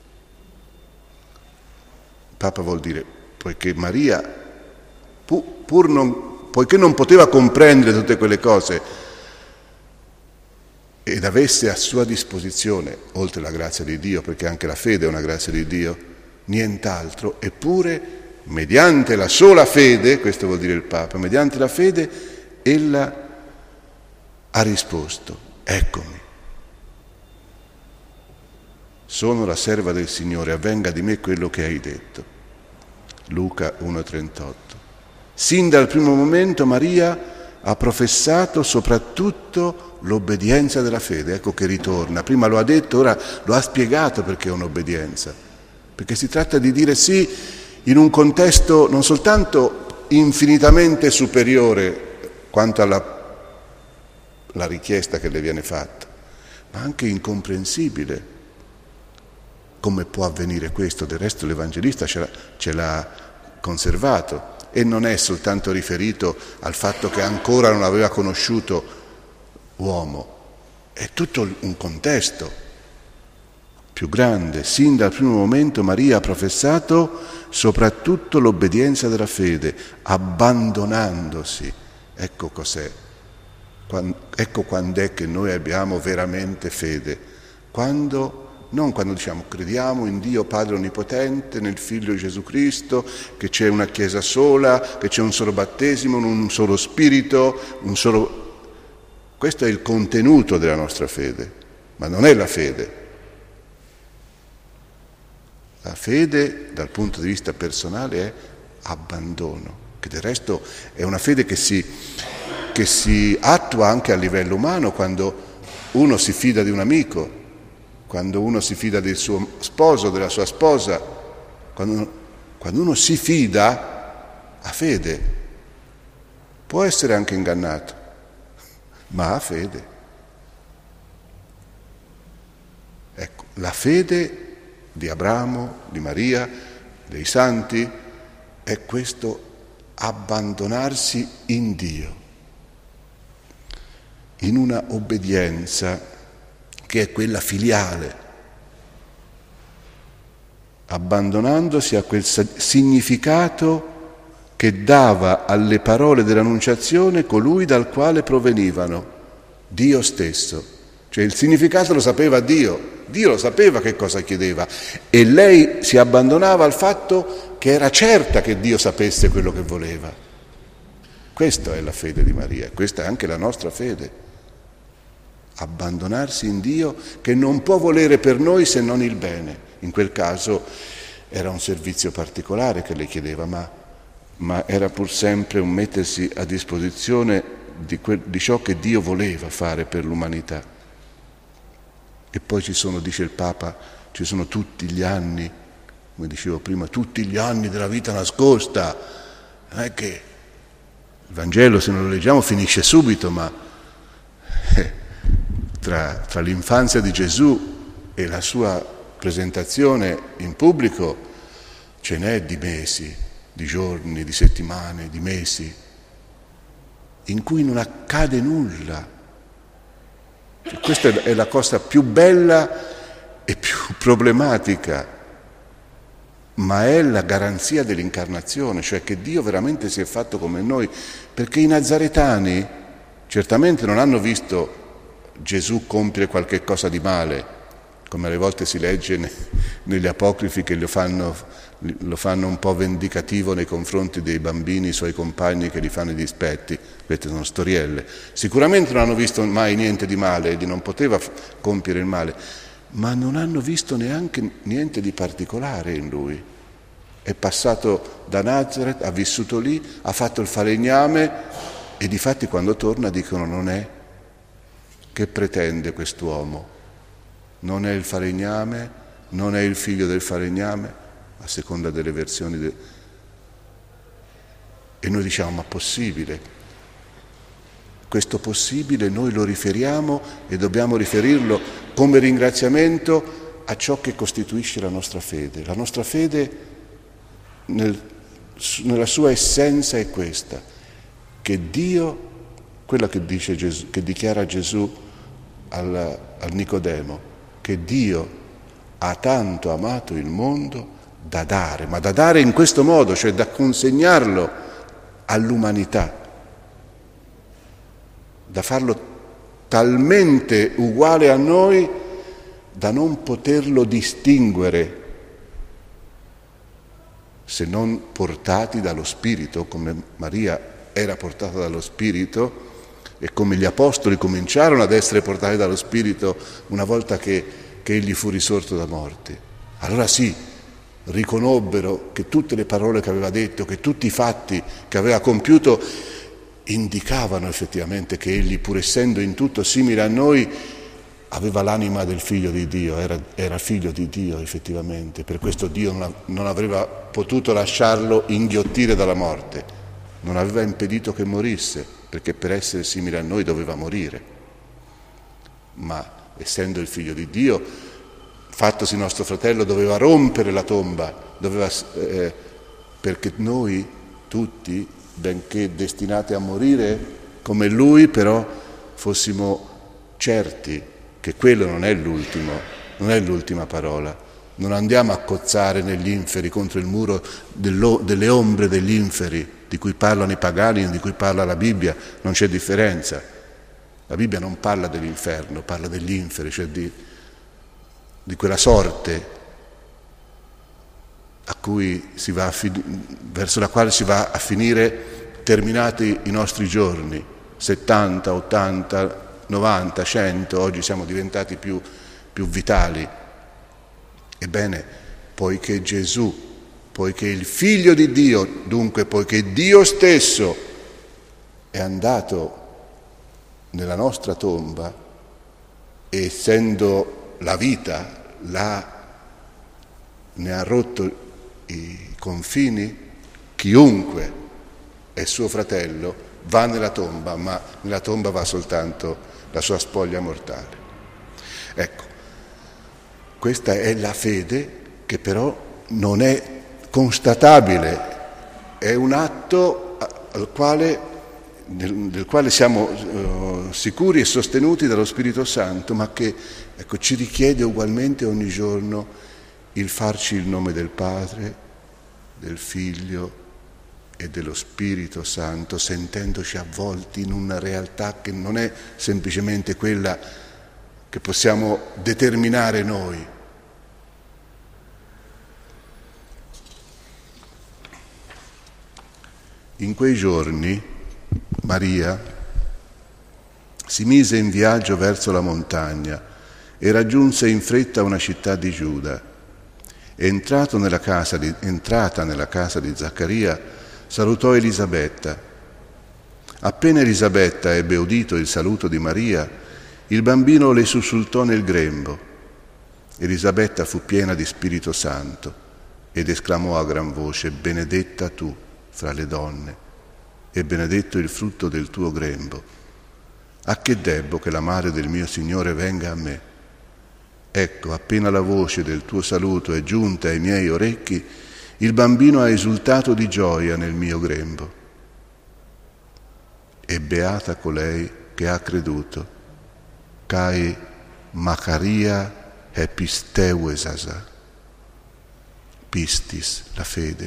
Il Papa vuol dire, poiché Maria poiché non poteva comprendere tutte quelle cose ed avesse a sua disposizione, oltre la grazia di Dio, perché anche la fede è una grazia di Dio, nient'altro, eppure mediante la sola fede, questo vuol dire il Papa, mediante la fede ella ha risposto, eccomi, sono la serva del Signore, avvenga di me quello che hai detto. Luca 1,38. Sin dal primo momento Maria ha professato soprattutto l'obbedienza della fede, ecco che ritorna. Prima lo ha detto, ora lo ha spiegato perché è un'obbedienza. Perché si tratta di dire sì in un contesto non soltanto infinitamente superiore quanto alla richiesta che le viene fatta, ma anche incomprensibile. Come può avvenire questo? Del resto l'Evangelista ce l'ha conservato. e non è soltanto riferito al fatto che ancora non aveva conosciuto uomo, è tutto un contesto più grande. Sin dal primo momento Maria ha professato soprattutto l'obbedienza della fede, abbandonandosi. Ecco cos'è. Ecco quando è che noi abbiamo veramente fede. Non quando diciamo crediamo in Dio Padre Onnipotente, nel Figlio Gesù Cristo, che c'è una Chiesa sola, che c'è un solo battesimo, un solo Spirito, Questo è il contenuto della nostra fede, ma non è la fede. La fede dal punto di vista personale è abbandono, che del resto è una fede che si attua anche a livello umano quando uno si fida di un amico, quando uno si fida del suo sposo, della sua sposa, quando uno si fida, ha fede. Può essere anche ingannato, ma ha fede. Ecco, la fede di Abramo, di Maria, dei santi, è questo abbandonarsi in Dio, in una obbedienza che è quella filiale, abbandonandosi a quel significato che dava alle parole dell'Annunciazione colui dal quale provenivano, Dio stesso. Cioè il significato lo sapeva Dio lo sapeva che cosa chiedeva e lei si abbandonava al fatto che era certa che Dio sapesse quello che voleva. Questa è la fede di Maria, questa è anche la nostra fede. Abbandonarsi in Dio che non può volere per noi se non il bene. In quel caso era un servizio particolare che le chiedeva, ma era pur sempre un mettersi a disposizione di ciò che Dio voleva fare per l'umanità. E poi dice il Papa, ci sono tutti gli anni, come dicevo prima, tutti gli anni della vita nascosta. Non è che il Vangelo, se non lo leggiamo, finisce subito, ma tra l'infanzia di Gesù e la sua presentazione in pubblico ce n'è di mesi, di giorni, di settimane, di mesi, in cui non accade nulla. Questa è la cosa più bella e più problematica, ma è la garanzia dell'incarnazione, cioè che Dio veramente si è fatto come noi, perché i nazaretani certamente non hanno visto Gesù compiere qualche cosa di male, come alle volte si legge negli apocrifi che lo fanno un po' vendicativo nei confronti dei bambini, i suoi compagni che gli fanno i dispetti. Queste sono storielle. Sicuramente non hanno visto mai niente di male, egli non poteva compiere il male, ma non hanno visto neanche niente di particolare in lui. È passato da Nazareth, ha vissuto lì, ha fatto il falegname e difatti quando torna dicono non è. Che pretende quest'uomo? Non è il falegname, non è il figlio del falegname, a seconda delle versioni. E noi diciamo, ma possibile? Questo possibile noi lo riferiamo e dobbiamo riferirlo come ringraziamento a ciò che costituisce la nostra fede. La nostra fede nella sua essenza è questa, che Dio, quella che dice Gesù, che dichiara Gesù al Nicodemo, che Dio ha tanto amato il mondo da dare, ma da dare in questo modo, cioè da consegnarlo all'umanità, da farlo talmente uguale a noi da non poterlo distinguere se non portati dallo Spirito, come Maria era portata dallo Spirito e come gli Apostoli cominciarono ad essere portati dallo Spirito una volta che egli fu risorto da morte. Allora sì, riconobbero che tutte le parole che aveva detto, che tutti i fatti che aveva compiuto indicavano effettivamente che egli, pur essendo in tutto simile a noi, aveva l'anima del figlio di Dio, era figlio di Dio effettivamente. Per questo Dio non avrebbe potuto lasciarlo inghiottire dalla morte, non aveva impedito che morisse, perché per essere simile a noi doveva morire. Ma essendo il figlio di Dio, fattosi nostro fratello, doveva rompere la tomba, perché noi tutti, benché destinati a morire come lui, però fossimo certi che quello non è l'ultima parola. Non andiamo a cozzare negli inferi contro il muro delle ombre degli inferi di cui parlano i pagani e di cui parla la Bibbia, non c'è differenza. La Bibbia non parla dell'inferno, parla degli inferi, cioè di quella sorte a cui si va verso la quale si va a finire terminati i nostri giorni, 70, 80, 90, 100, oggi siamo diventati più vitali. Ebbene, poiché Gesù, poiché il Figlio di Dio, dunque poiché Dio stesso è andato nella nostra tomba, essendo la vita ne ha rotto i confini, chiunque è suo fratello va nella tomba, ma nella tomba va soltanto la sua spoglia mortale. Ecco, questa è la fede che però non è constatabile, è un atto del quale siamo sicuri e sostenuti dallo Spirito Santo, ma che ci richiede ugualmente ogni giorno il farci il nome del Padre, del Figlio e dello Spirito Santo, sentendoci avvolti in una realtà che non è semplicemente quella che possiamo determinare noi. In quei giorni Maria si mise in viaggio verso la montagna e raggiunse in fretta una città di Giuda. Entrata nella casa di Zaccaria, salutò Elisabetta. Appena Elisabetta ebbe udito il saluto di Maria, il bambino le sussultò nel grembo. Elisabetta fu piena di Spirito Santo ed esclamò a gran voce: benedetta tu fra le donne e benedetto il frutto del tuo grembo. A che debbo che la madre del mio Signore venga a me? Ecco, appena la voce del tuo saluto è giunta ai miei orecchi, il bambino ha esultato di gioia nel mio grembo. E beata colei che ha creduto, kai Macaria episteuesasa, pistis, la fede,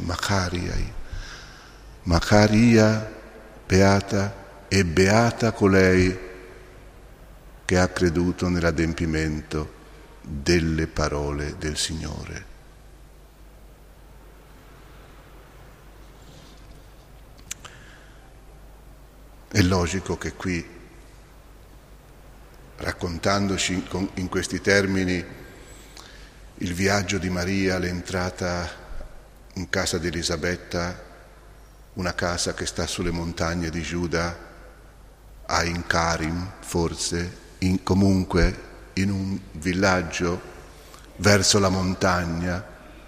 Macaria, beata, e beata colei che ha creduto nell'adempimento delle parole del Signore. È logico che qui, raccontandoci in questi termini il viaggio di Maria, l'entrata in casa di Elisabetta, una casa che sta sulle montagne di Giuda, a Ein Karim forse, comunque in un villaggio verso la montagna,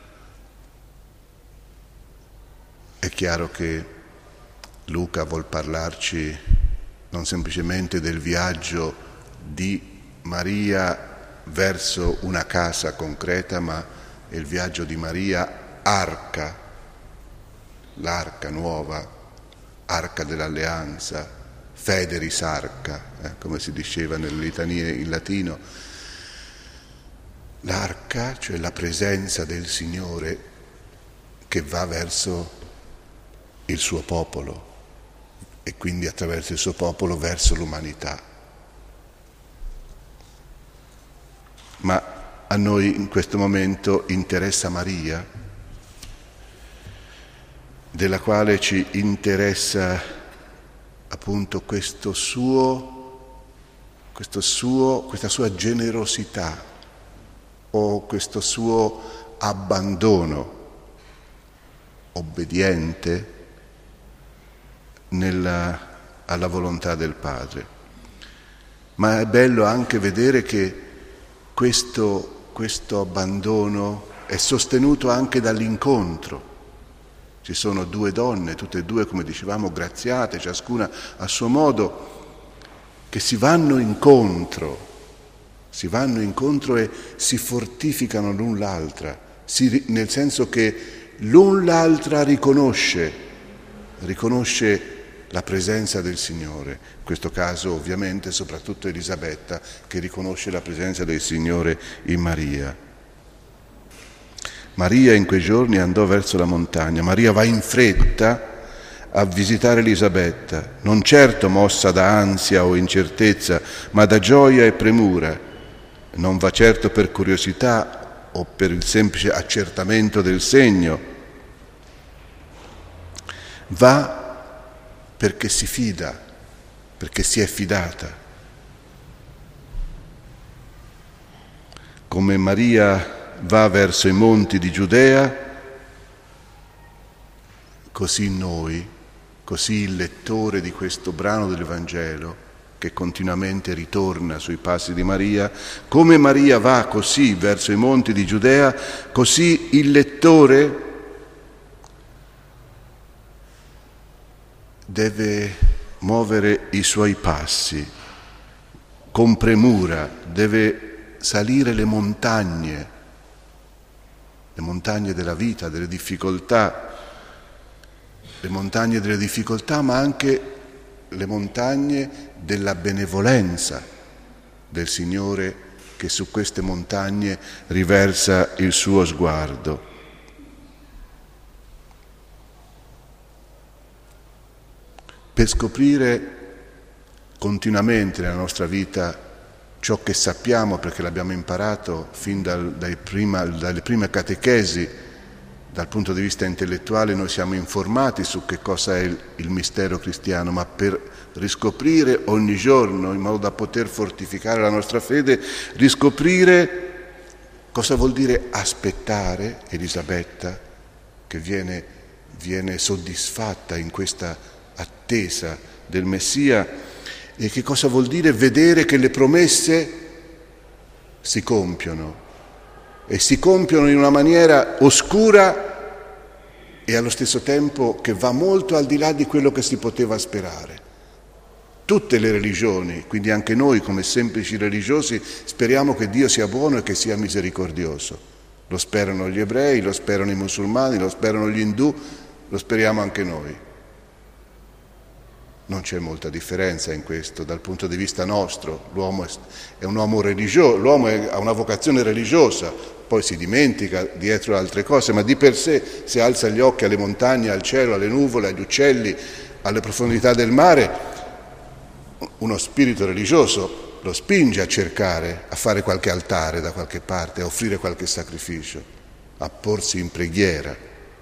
è chiaro che Luca vuol parlarci non semplicemente del viaggio di Maria verso una casa concreta, ma è il viaggio di Maria arca, l'arca nuova, arca dell'alleanza, Federis arca, come si diceva nelle litanie in latino. L'arca, cioè la presenza del Signore che va verso il suo popolo e quindi attraverso il suo popolo verso l'umanità. Ma a noi in questo momento interessa Maria, della quale ci interessa appunto questa sua generosità o questo suo abbandono obbediente alla volontà del Padre. Ma è bello anche vedere che questo abbandono è sostenuto anche dall'incontro. Ci sono due donne, tutte e due, come dicevamo, graziate, ciascuna a suo modo, che si vanno incontro e si fortificano l'un l'altra, nel senso che l'un l'altra riconosce riconosce la presenza del Signore, in questo caso ovviamente soprattutto Elisabetta che riconosce la presenza del Signore in Maria. Maria in quei giorni andò verso la montagna, Maria va in fretta a visitare Elisabetta, non certo mossa da ansia o incertezza, ma da gioia e premura, non va certo per curiosità o per il semplice accertamento del segno, va perché si fida, perché si è fidata. Come Maria va verso i monti di Giudea, così noi, così il lettore di questo brano del Vangelo, che continuamente ritorna sui passi di Maria, come Maria va così verso i monti di Giudea, così il lettore deve muovere i suoi passi con premura, deve salire le montagne della vita, delle difficoltà, ma anche le montagne della benevolenza del Signore che su queste montagne riversa il suo sguardo. Per scoprire continuamente nella nostra vita ciò che sappiamo, perché l'abbiamo imparato fin dalle prime catechesi, dal punto di vista intellettuale noi siamo informati su che cosa è il mistero cristiano, ma per riscoprire ogni giorno, in modo da poter fortificare la nostra fede, riscoprire cosa vuol dire aspettare Elisabetta, che viene soddisfatta in questa attesa del Messia, e che cosa vuol dire vedere che le promesse si compiono, e si compiono in una maniera oscura e allo stesso tempo che va molto al di là di quello che si poteva sperare. Tutte le religioni, quindi anche noi come semplici religiosi, speriamo che Dio sia buono e che sia misericordioso. Lo sperano gli ebrei, lo sperano i musulmani, lo sperano gli indù, lo speriamo anche noi. Non c'è molta differenza in questo dal punto di vista nostro. L'uomo è un uomo religioso, l'uomo ha una vocazione religiosa, poi si dimentica dietro altre cose, ma di per sé, se alza gli occhi alle montagne, al cielo, alle nuvole, agli uccelli, alle profondità del mare, uno spirito religioso lo spinge a cercare, a fare qualche altare da qualche parte, a offrire qualche sacrificio, a porsi in preghiera.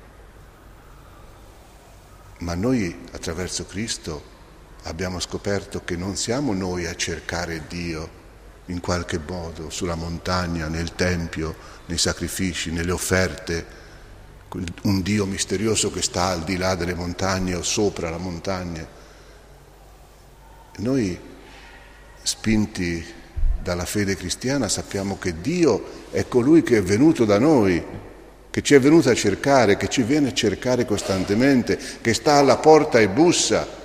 Ma noi, attraverso Cristo, abbiamo scoperto che non siamo noi a cercare Dio in qualche modo sulla montagna, nel tempio, nei sacrifici, nelle offerte, un Dio misterioso che sta al di là delle montagne o sopra la montagna. Noi, spinti dalla fede cristiana, sappiamo che Dio è colui che è venuto da noi, che ci è venuto a cercare, che ci viene a cercare costantemente, che sta alla porta e bussa.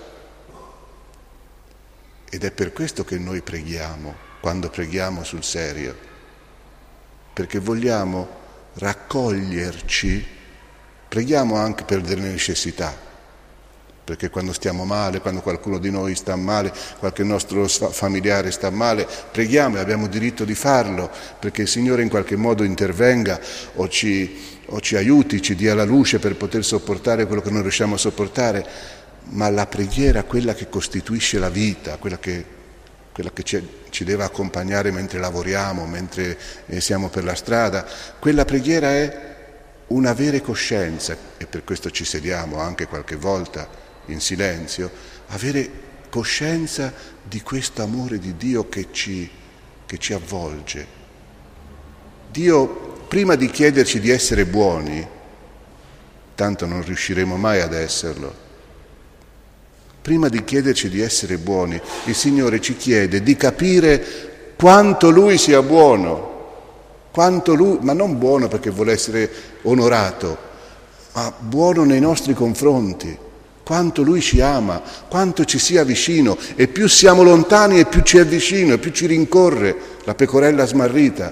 Ed è per questo che noi preghiamo, quando preghiamo sul serio, perché vogliamo raccoglierci, preghiamo anche per delle necessità, perché quando stiamo male, quando qualcuno di noi sta male, qualche nostro familiare sta male, preghiamo e abbiamo diritto di farlo, perché il Signore in qualche modo intervenga o ci aiuti, ci dia la luce per poter sopportare quello che non riusciamo a sopportare. Ma la preghiera, quella che costituisce la vita, quella che ci deve accompagnare mentre lavoriamo, mentre siamo per la strada, quella preghiera è un avere coscienza, e per questo ci sediamo anche qualche volta in silenzio, avere coscienza di questo amore di Dio che ci avvolge. Dio, prima di chiederci di essere buoni, tanto non riusciremo mai ad esserlo, prima di chiederci di essere buoni, il Signore ci chiede di capire quanto Lui sia buono, ma non buono perché vuole essere onorato, ma buono nei nostri confronti, quanto Lui ci ama, quanto ci sia vicino, e più siamo lontani e più ci è vicino, e più ci rincorre la pecorella smarrita.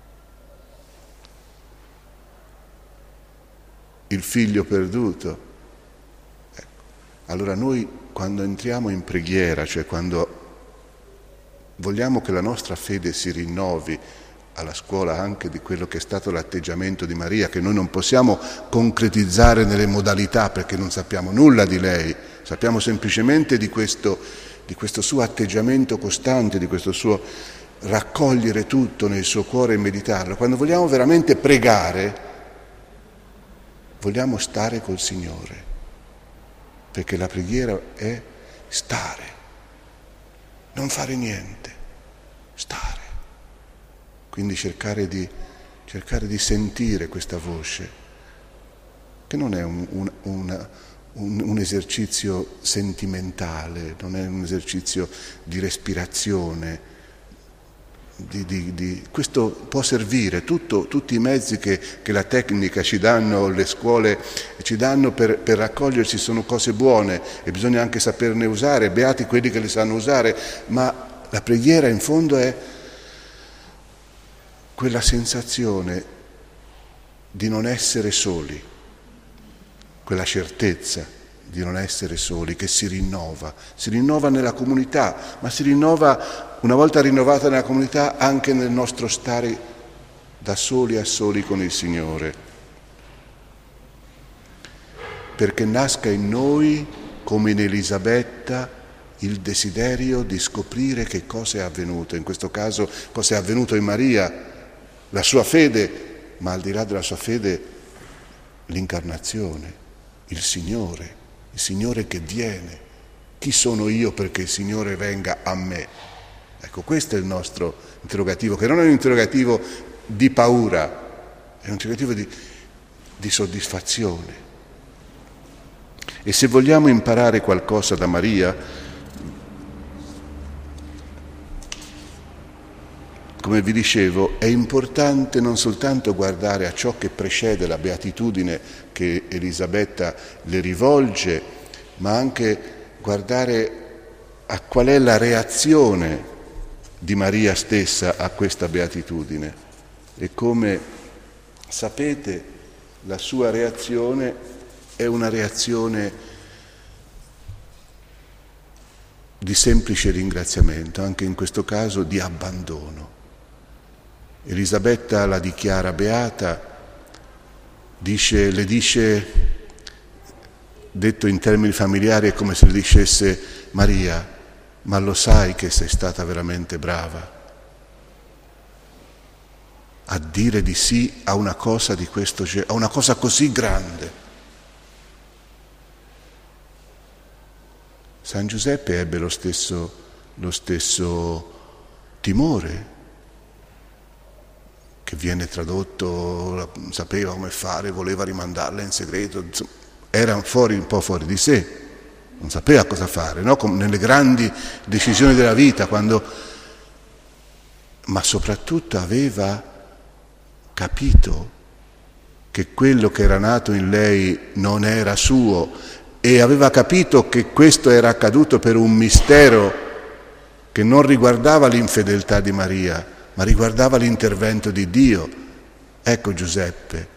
Il figlio perduto. Allora noi quando entriamo in preghiera, cioè quando vogliamo che la nostra fede si rinnovi alla scuola anche di quello che è stato l'atteggiamento di Maria, che noi non possiamo concretizzare nelle modalità perché non sappiamo nulla di lei, sappiamo semplicemente di questo suo atteggiamento costante, di questo suo raccogliere tutto nel suo cuore e meditarlo. Quando vogliamo veramente pregare, vogliamo stare col Signore, perché la preghiera è stare, non fare niente, stare. Quindi cercare di sentire questa voce, che non è un esercizio sentimentale, non è un esercizio di respirazione. Questo può servire, tutti i mezzi che la tecnica ci danno, le scuole ci danno per raccogliersi sono cose buone e bisogna anche saperne usare, beati quelli che le sanno usare, ma la preghiera in fondo è quella sensazione di non essere soli, quella certezza di non essere soli che si rinnova nella comunità, ma si rinnova, una volta rinnovata nella comunità, anche nel nostro stare da soli a soli con il Signore, perché nasca in noi, come in Elisabetta, il desiderio di scoprire che cosa è avvenuto, in questo caso cosa è avvenuto in Maria, la sua fede, ma al di là della sua fede l'incarnazione, il Signore che viene. Chi sono io perché il Signore venga a me? Ecco, questo è il nostro interrogativo, che non è un interrogativo di paura, è un interrogativo di soddisfazione. E se vogliamo imparare qualcosa da Maria, come vi dicevo, è importante non soltanto guardare a ciò che precede la beatitudine che Elisabetta le rivolge, ma anche guardare a qual è la reazione di Maria stessa a questa beatitudine. E come sapete, la sua reazione è una reazione di semplice ringraziamento, anche in questo caso di abbandono. Elisabetta la dichiara beata, le dice, detto in termini familiari, è come se le dicesse: Maria, ma lo sai che sei stata veramente brava a dire di sì a una cosa di questo genere, a una cosa così grande. San Giuseppe ebbe lo stesso timore, che viene tradotto, sapeva come fare, voleva rimandarla in segreto, era un po' fuori di sé, non sapeva cosa fare, no? Nelle grandi decisioni della vita, ma soprattutto aveva capito che quello che era nato in lei non era suo e aveva capito che questo era accaduto per un mistero che non riguardava l'infedeltà di Maria, ma riguardava l'intervento di Dio. Ecco Giuseppe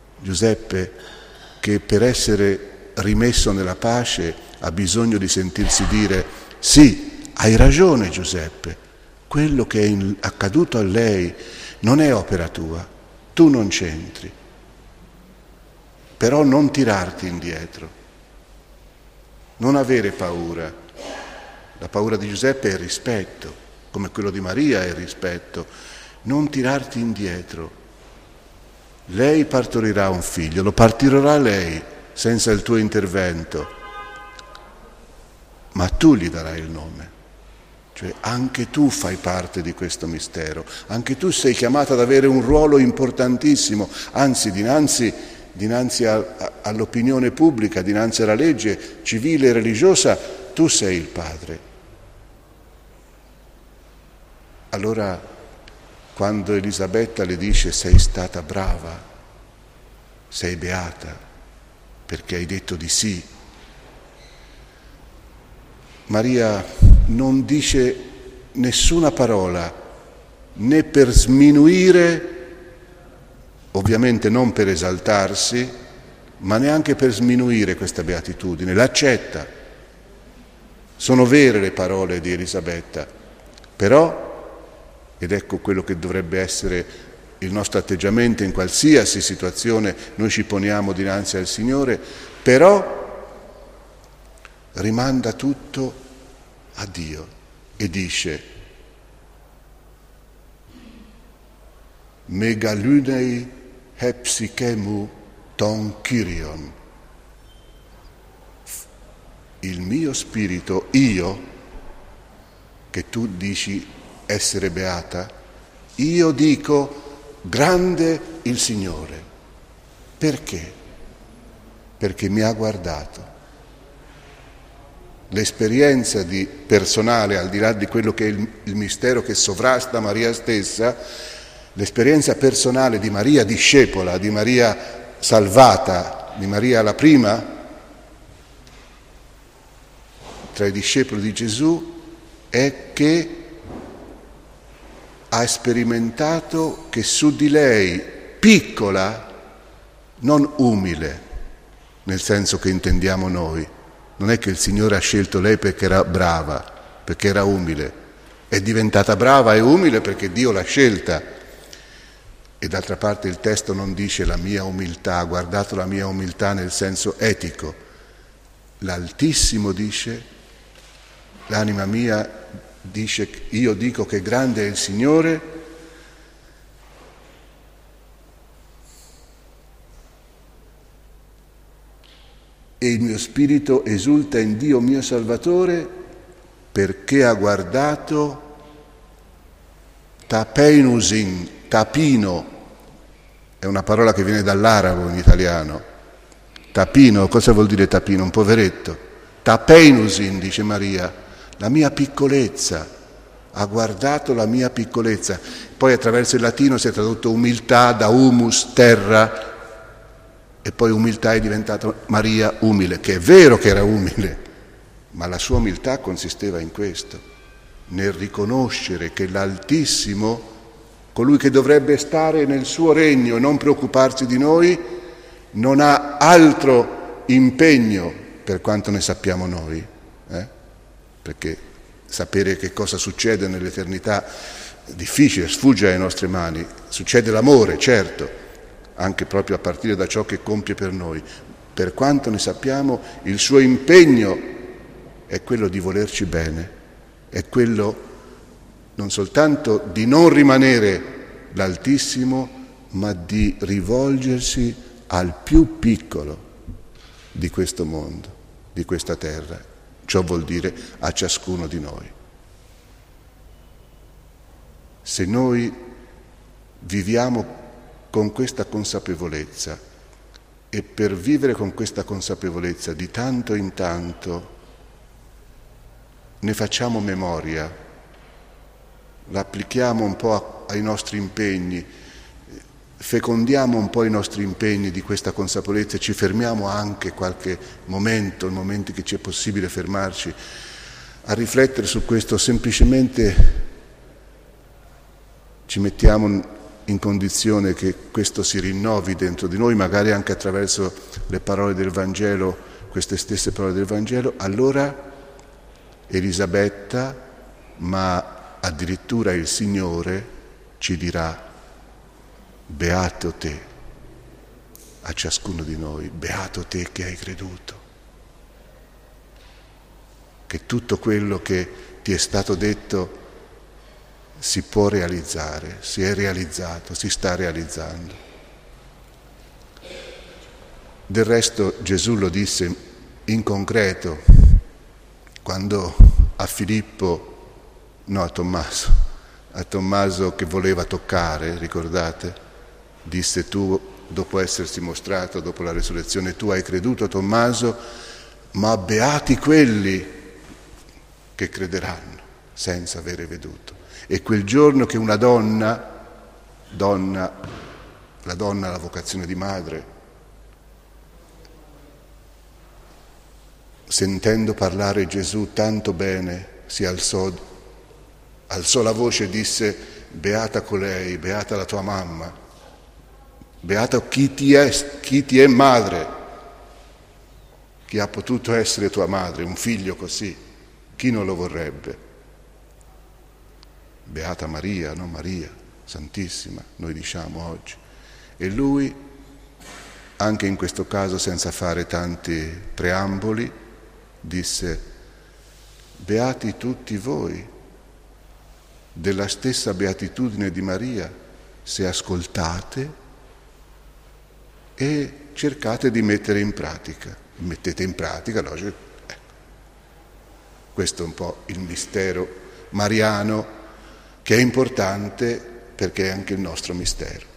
che per essere rimesso nella pace ha bisogno di sentirsi dire: sì, hai ragione Giuseppe, quello che è accaduto a lei non è opera tua, tu non c'entri, però non tirarti indietro, non avere paura. La paura di Giuseppe è il rispetto, come quello di Maria è il rispetto, non tirarti indietro. Lei partorirà un figlio, lo partirà lei senza il tuo intervento, ma tu gli darai il nome. Cioè anche tu fai parte di questo mistero, anche tu sei chiamata ad avere un ruolo importantissimo, anzi dinanzi all'opinione pubblica, dinanzi alla legge civile e religiosa, tu sei il padre. Allora, quando Elisabetta le dice: sei stata brava, sei beata, perché hai detto di sì, Maria non dice nessuna parola, né per sminuire, ovviamente non per esaltarsi, ma neanche per sminuire questa beatitudine, l'accetta Sono vere le parole di Elisabetta, però, ed ecco quello che dovrebbe essere il nostro atteggiamento in qualsiasi situazione noi ci poniamo dinanzi al Signore, però rimanda tutto a Dio e dice: Megalunei hepsikemu ton Kyrion. Il mio spirito, io, che tu dici essere beata, io dico grande il Signore. Perché? Perché mi ha guardato. L'esperienza personale, al di là di quello che è il mistero che sovrasta Maria stessa, l'esperienza personale di Maria discepola, di Maria salvata, di Maria la prima tra i discepoli di Gesù, è che ha sperimentato che su di lei, piccola, non umile, nel senso che intendiamo noi, non è che il Signore ha scelto lei perché era brava, perché era umile, è diventata brava e umile perché Dio l'ha scelta. E d'altra parte il testo non dice la mia umiltà, ha guardato la mia umiltà nel senso etico. L'Altissimo dice: l'anima mia dice, io dico che grande è il Signore, e il mio spirito esulta in Dio mio Salvatore, perché ha guardato tapeinusin, tapino, è una parola che viene dall'arabo in italiano. Tapino, cosa vuol dire tapino? Un poveretto. Tapeinusin, dice Maria, la mia piccolezza, ha guardato la mia piccolezza. Poi attraverso il latino si è tradotto umiltà da humus, terra, e poi umiltà è diventata Maria umile, che è vero che era umile, ma la sua umiltà consisteva in questo, nel riconoscere che l'Altissimo, colui che dovrebbe stare nel suo regno e non preoccuparsi di noi, non ha altro impegno per quanto ne sappiamo noi, perché sapere che cosa succede nell'eternità è difficile, sfugge alle nostre mani. Succede l'amore, certo, anche proprio a partire da ciò che compie per noi. Per quanto ne sappiamo, il suo impegno è quello di volerci bene, è quello non soltanto di non rimanere l'Altissimo, ma di rivolgersi al più piccolo di questo mondo, di questa terra. Ciò vuol dire a ciascuno di noi. Se noi viviamo con questa consapevolezza e per vivere con questa consapevolezza di tanto in tanto ne facciamo memoria, la applichiamo un po' ai nostri impegni, fecondiamo un po' i nostri impegni di questa consapevolezza e ci fermiamo anche qualche momento, nei momenti che ci è possibile fermarci, a riflettere su questo, semplicemente ci mettiamo in condizione che questo si rinnovi dentro di noi, magari anche attraverso le parole del Vangelo, queste stesse parole del Vangelo. Allora Elisabetta, ma addirittura il Signore ci dirà: beato te, a ciascuno di noi, beato te che hai creduto, che tutto quello che ti è stato detto si può realizzare, si è realizzato, si sta realizzando. Del resto Gesù lo disse in concreto quando a Tommaso che voleva toccare, ricordate? Disse: tu, dopo essersi mostrato, dopo la resurrezione, tu hai creduto, Tommaso, ma beati quelli che crederanno senza avere veduto. E quel giorno che una donna, la donna ha la vocazione di madre, sentendo parlare Gesù tanto bene, si alzò la voce e disse: beata colei, beata la tua mamma, beata chi ti è madre, chi ha potuto essere tua madre, un figlio così, Chi non lo vorrebbe? Beata Maria, no? Maria, Santissima, noi diciamo oggi. E lui, anche in questo caso senza fare tanti preamboli, disse: beati tutti voi, della stessa beatitudine di Maria, se ascoltate e cercate di mettere in pratica. Mettete in pratica, logico. Ecco. Questo è un po' il mistero mariano, che è importante perché è anche il nostro mistero.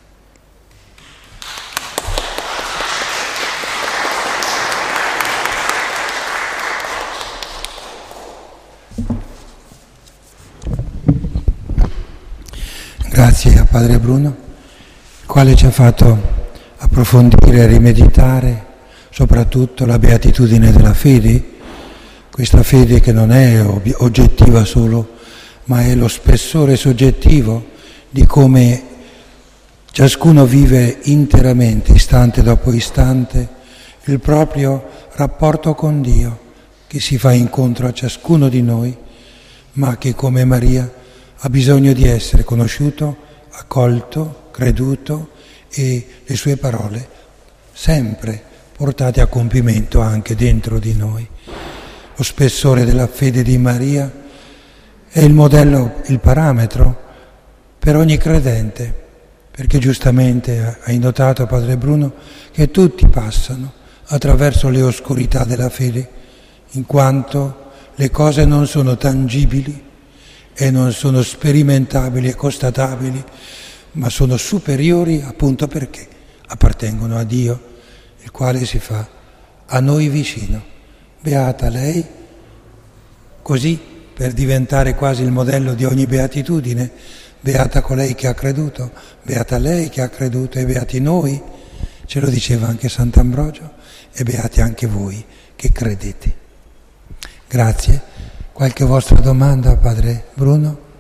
Grazie a Padre Bruno, il quale ci ha fatto approfondire e rimeditare soprattutto la beatitudine della fede, questa fede che non è oggettiva solo, ma è lo spessore soggettivo di come ciascuno vive interamente, istante dopo istante, il proprio rapporto con Dio, che si fa incontro a ciascuno di noi, ma che come Maria ha bisogno di essere conosciuto, accolto, creduto e le sue parole sempre portate a compimento anche dentro di noi. Lo spessore della fede di Maria è il modello, il parametro per ogni credente, perché giustamente hai notato, Padre Bruno, che tutti passano attraverso le oscurità della fede, in quanto le cose non sono tangibili e non sono sperimentabili e constatabili, ma sono superiori appunto perché appartengono a Dio, il quale si fa a noi vicino. Beata lei, così per diventare quasi il modello di ogni beatitudine, beata colei che ha creduto, beata lei che ha creduto e beati noi, ce lo diceva anche Sant'Ambrogio, e beati anche voi che credete. Grazie. Qualche vostra domanda, Padre Bruno?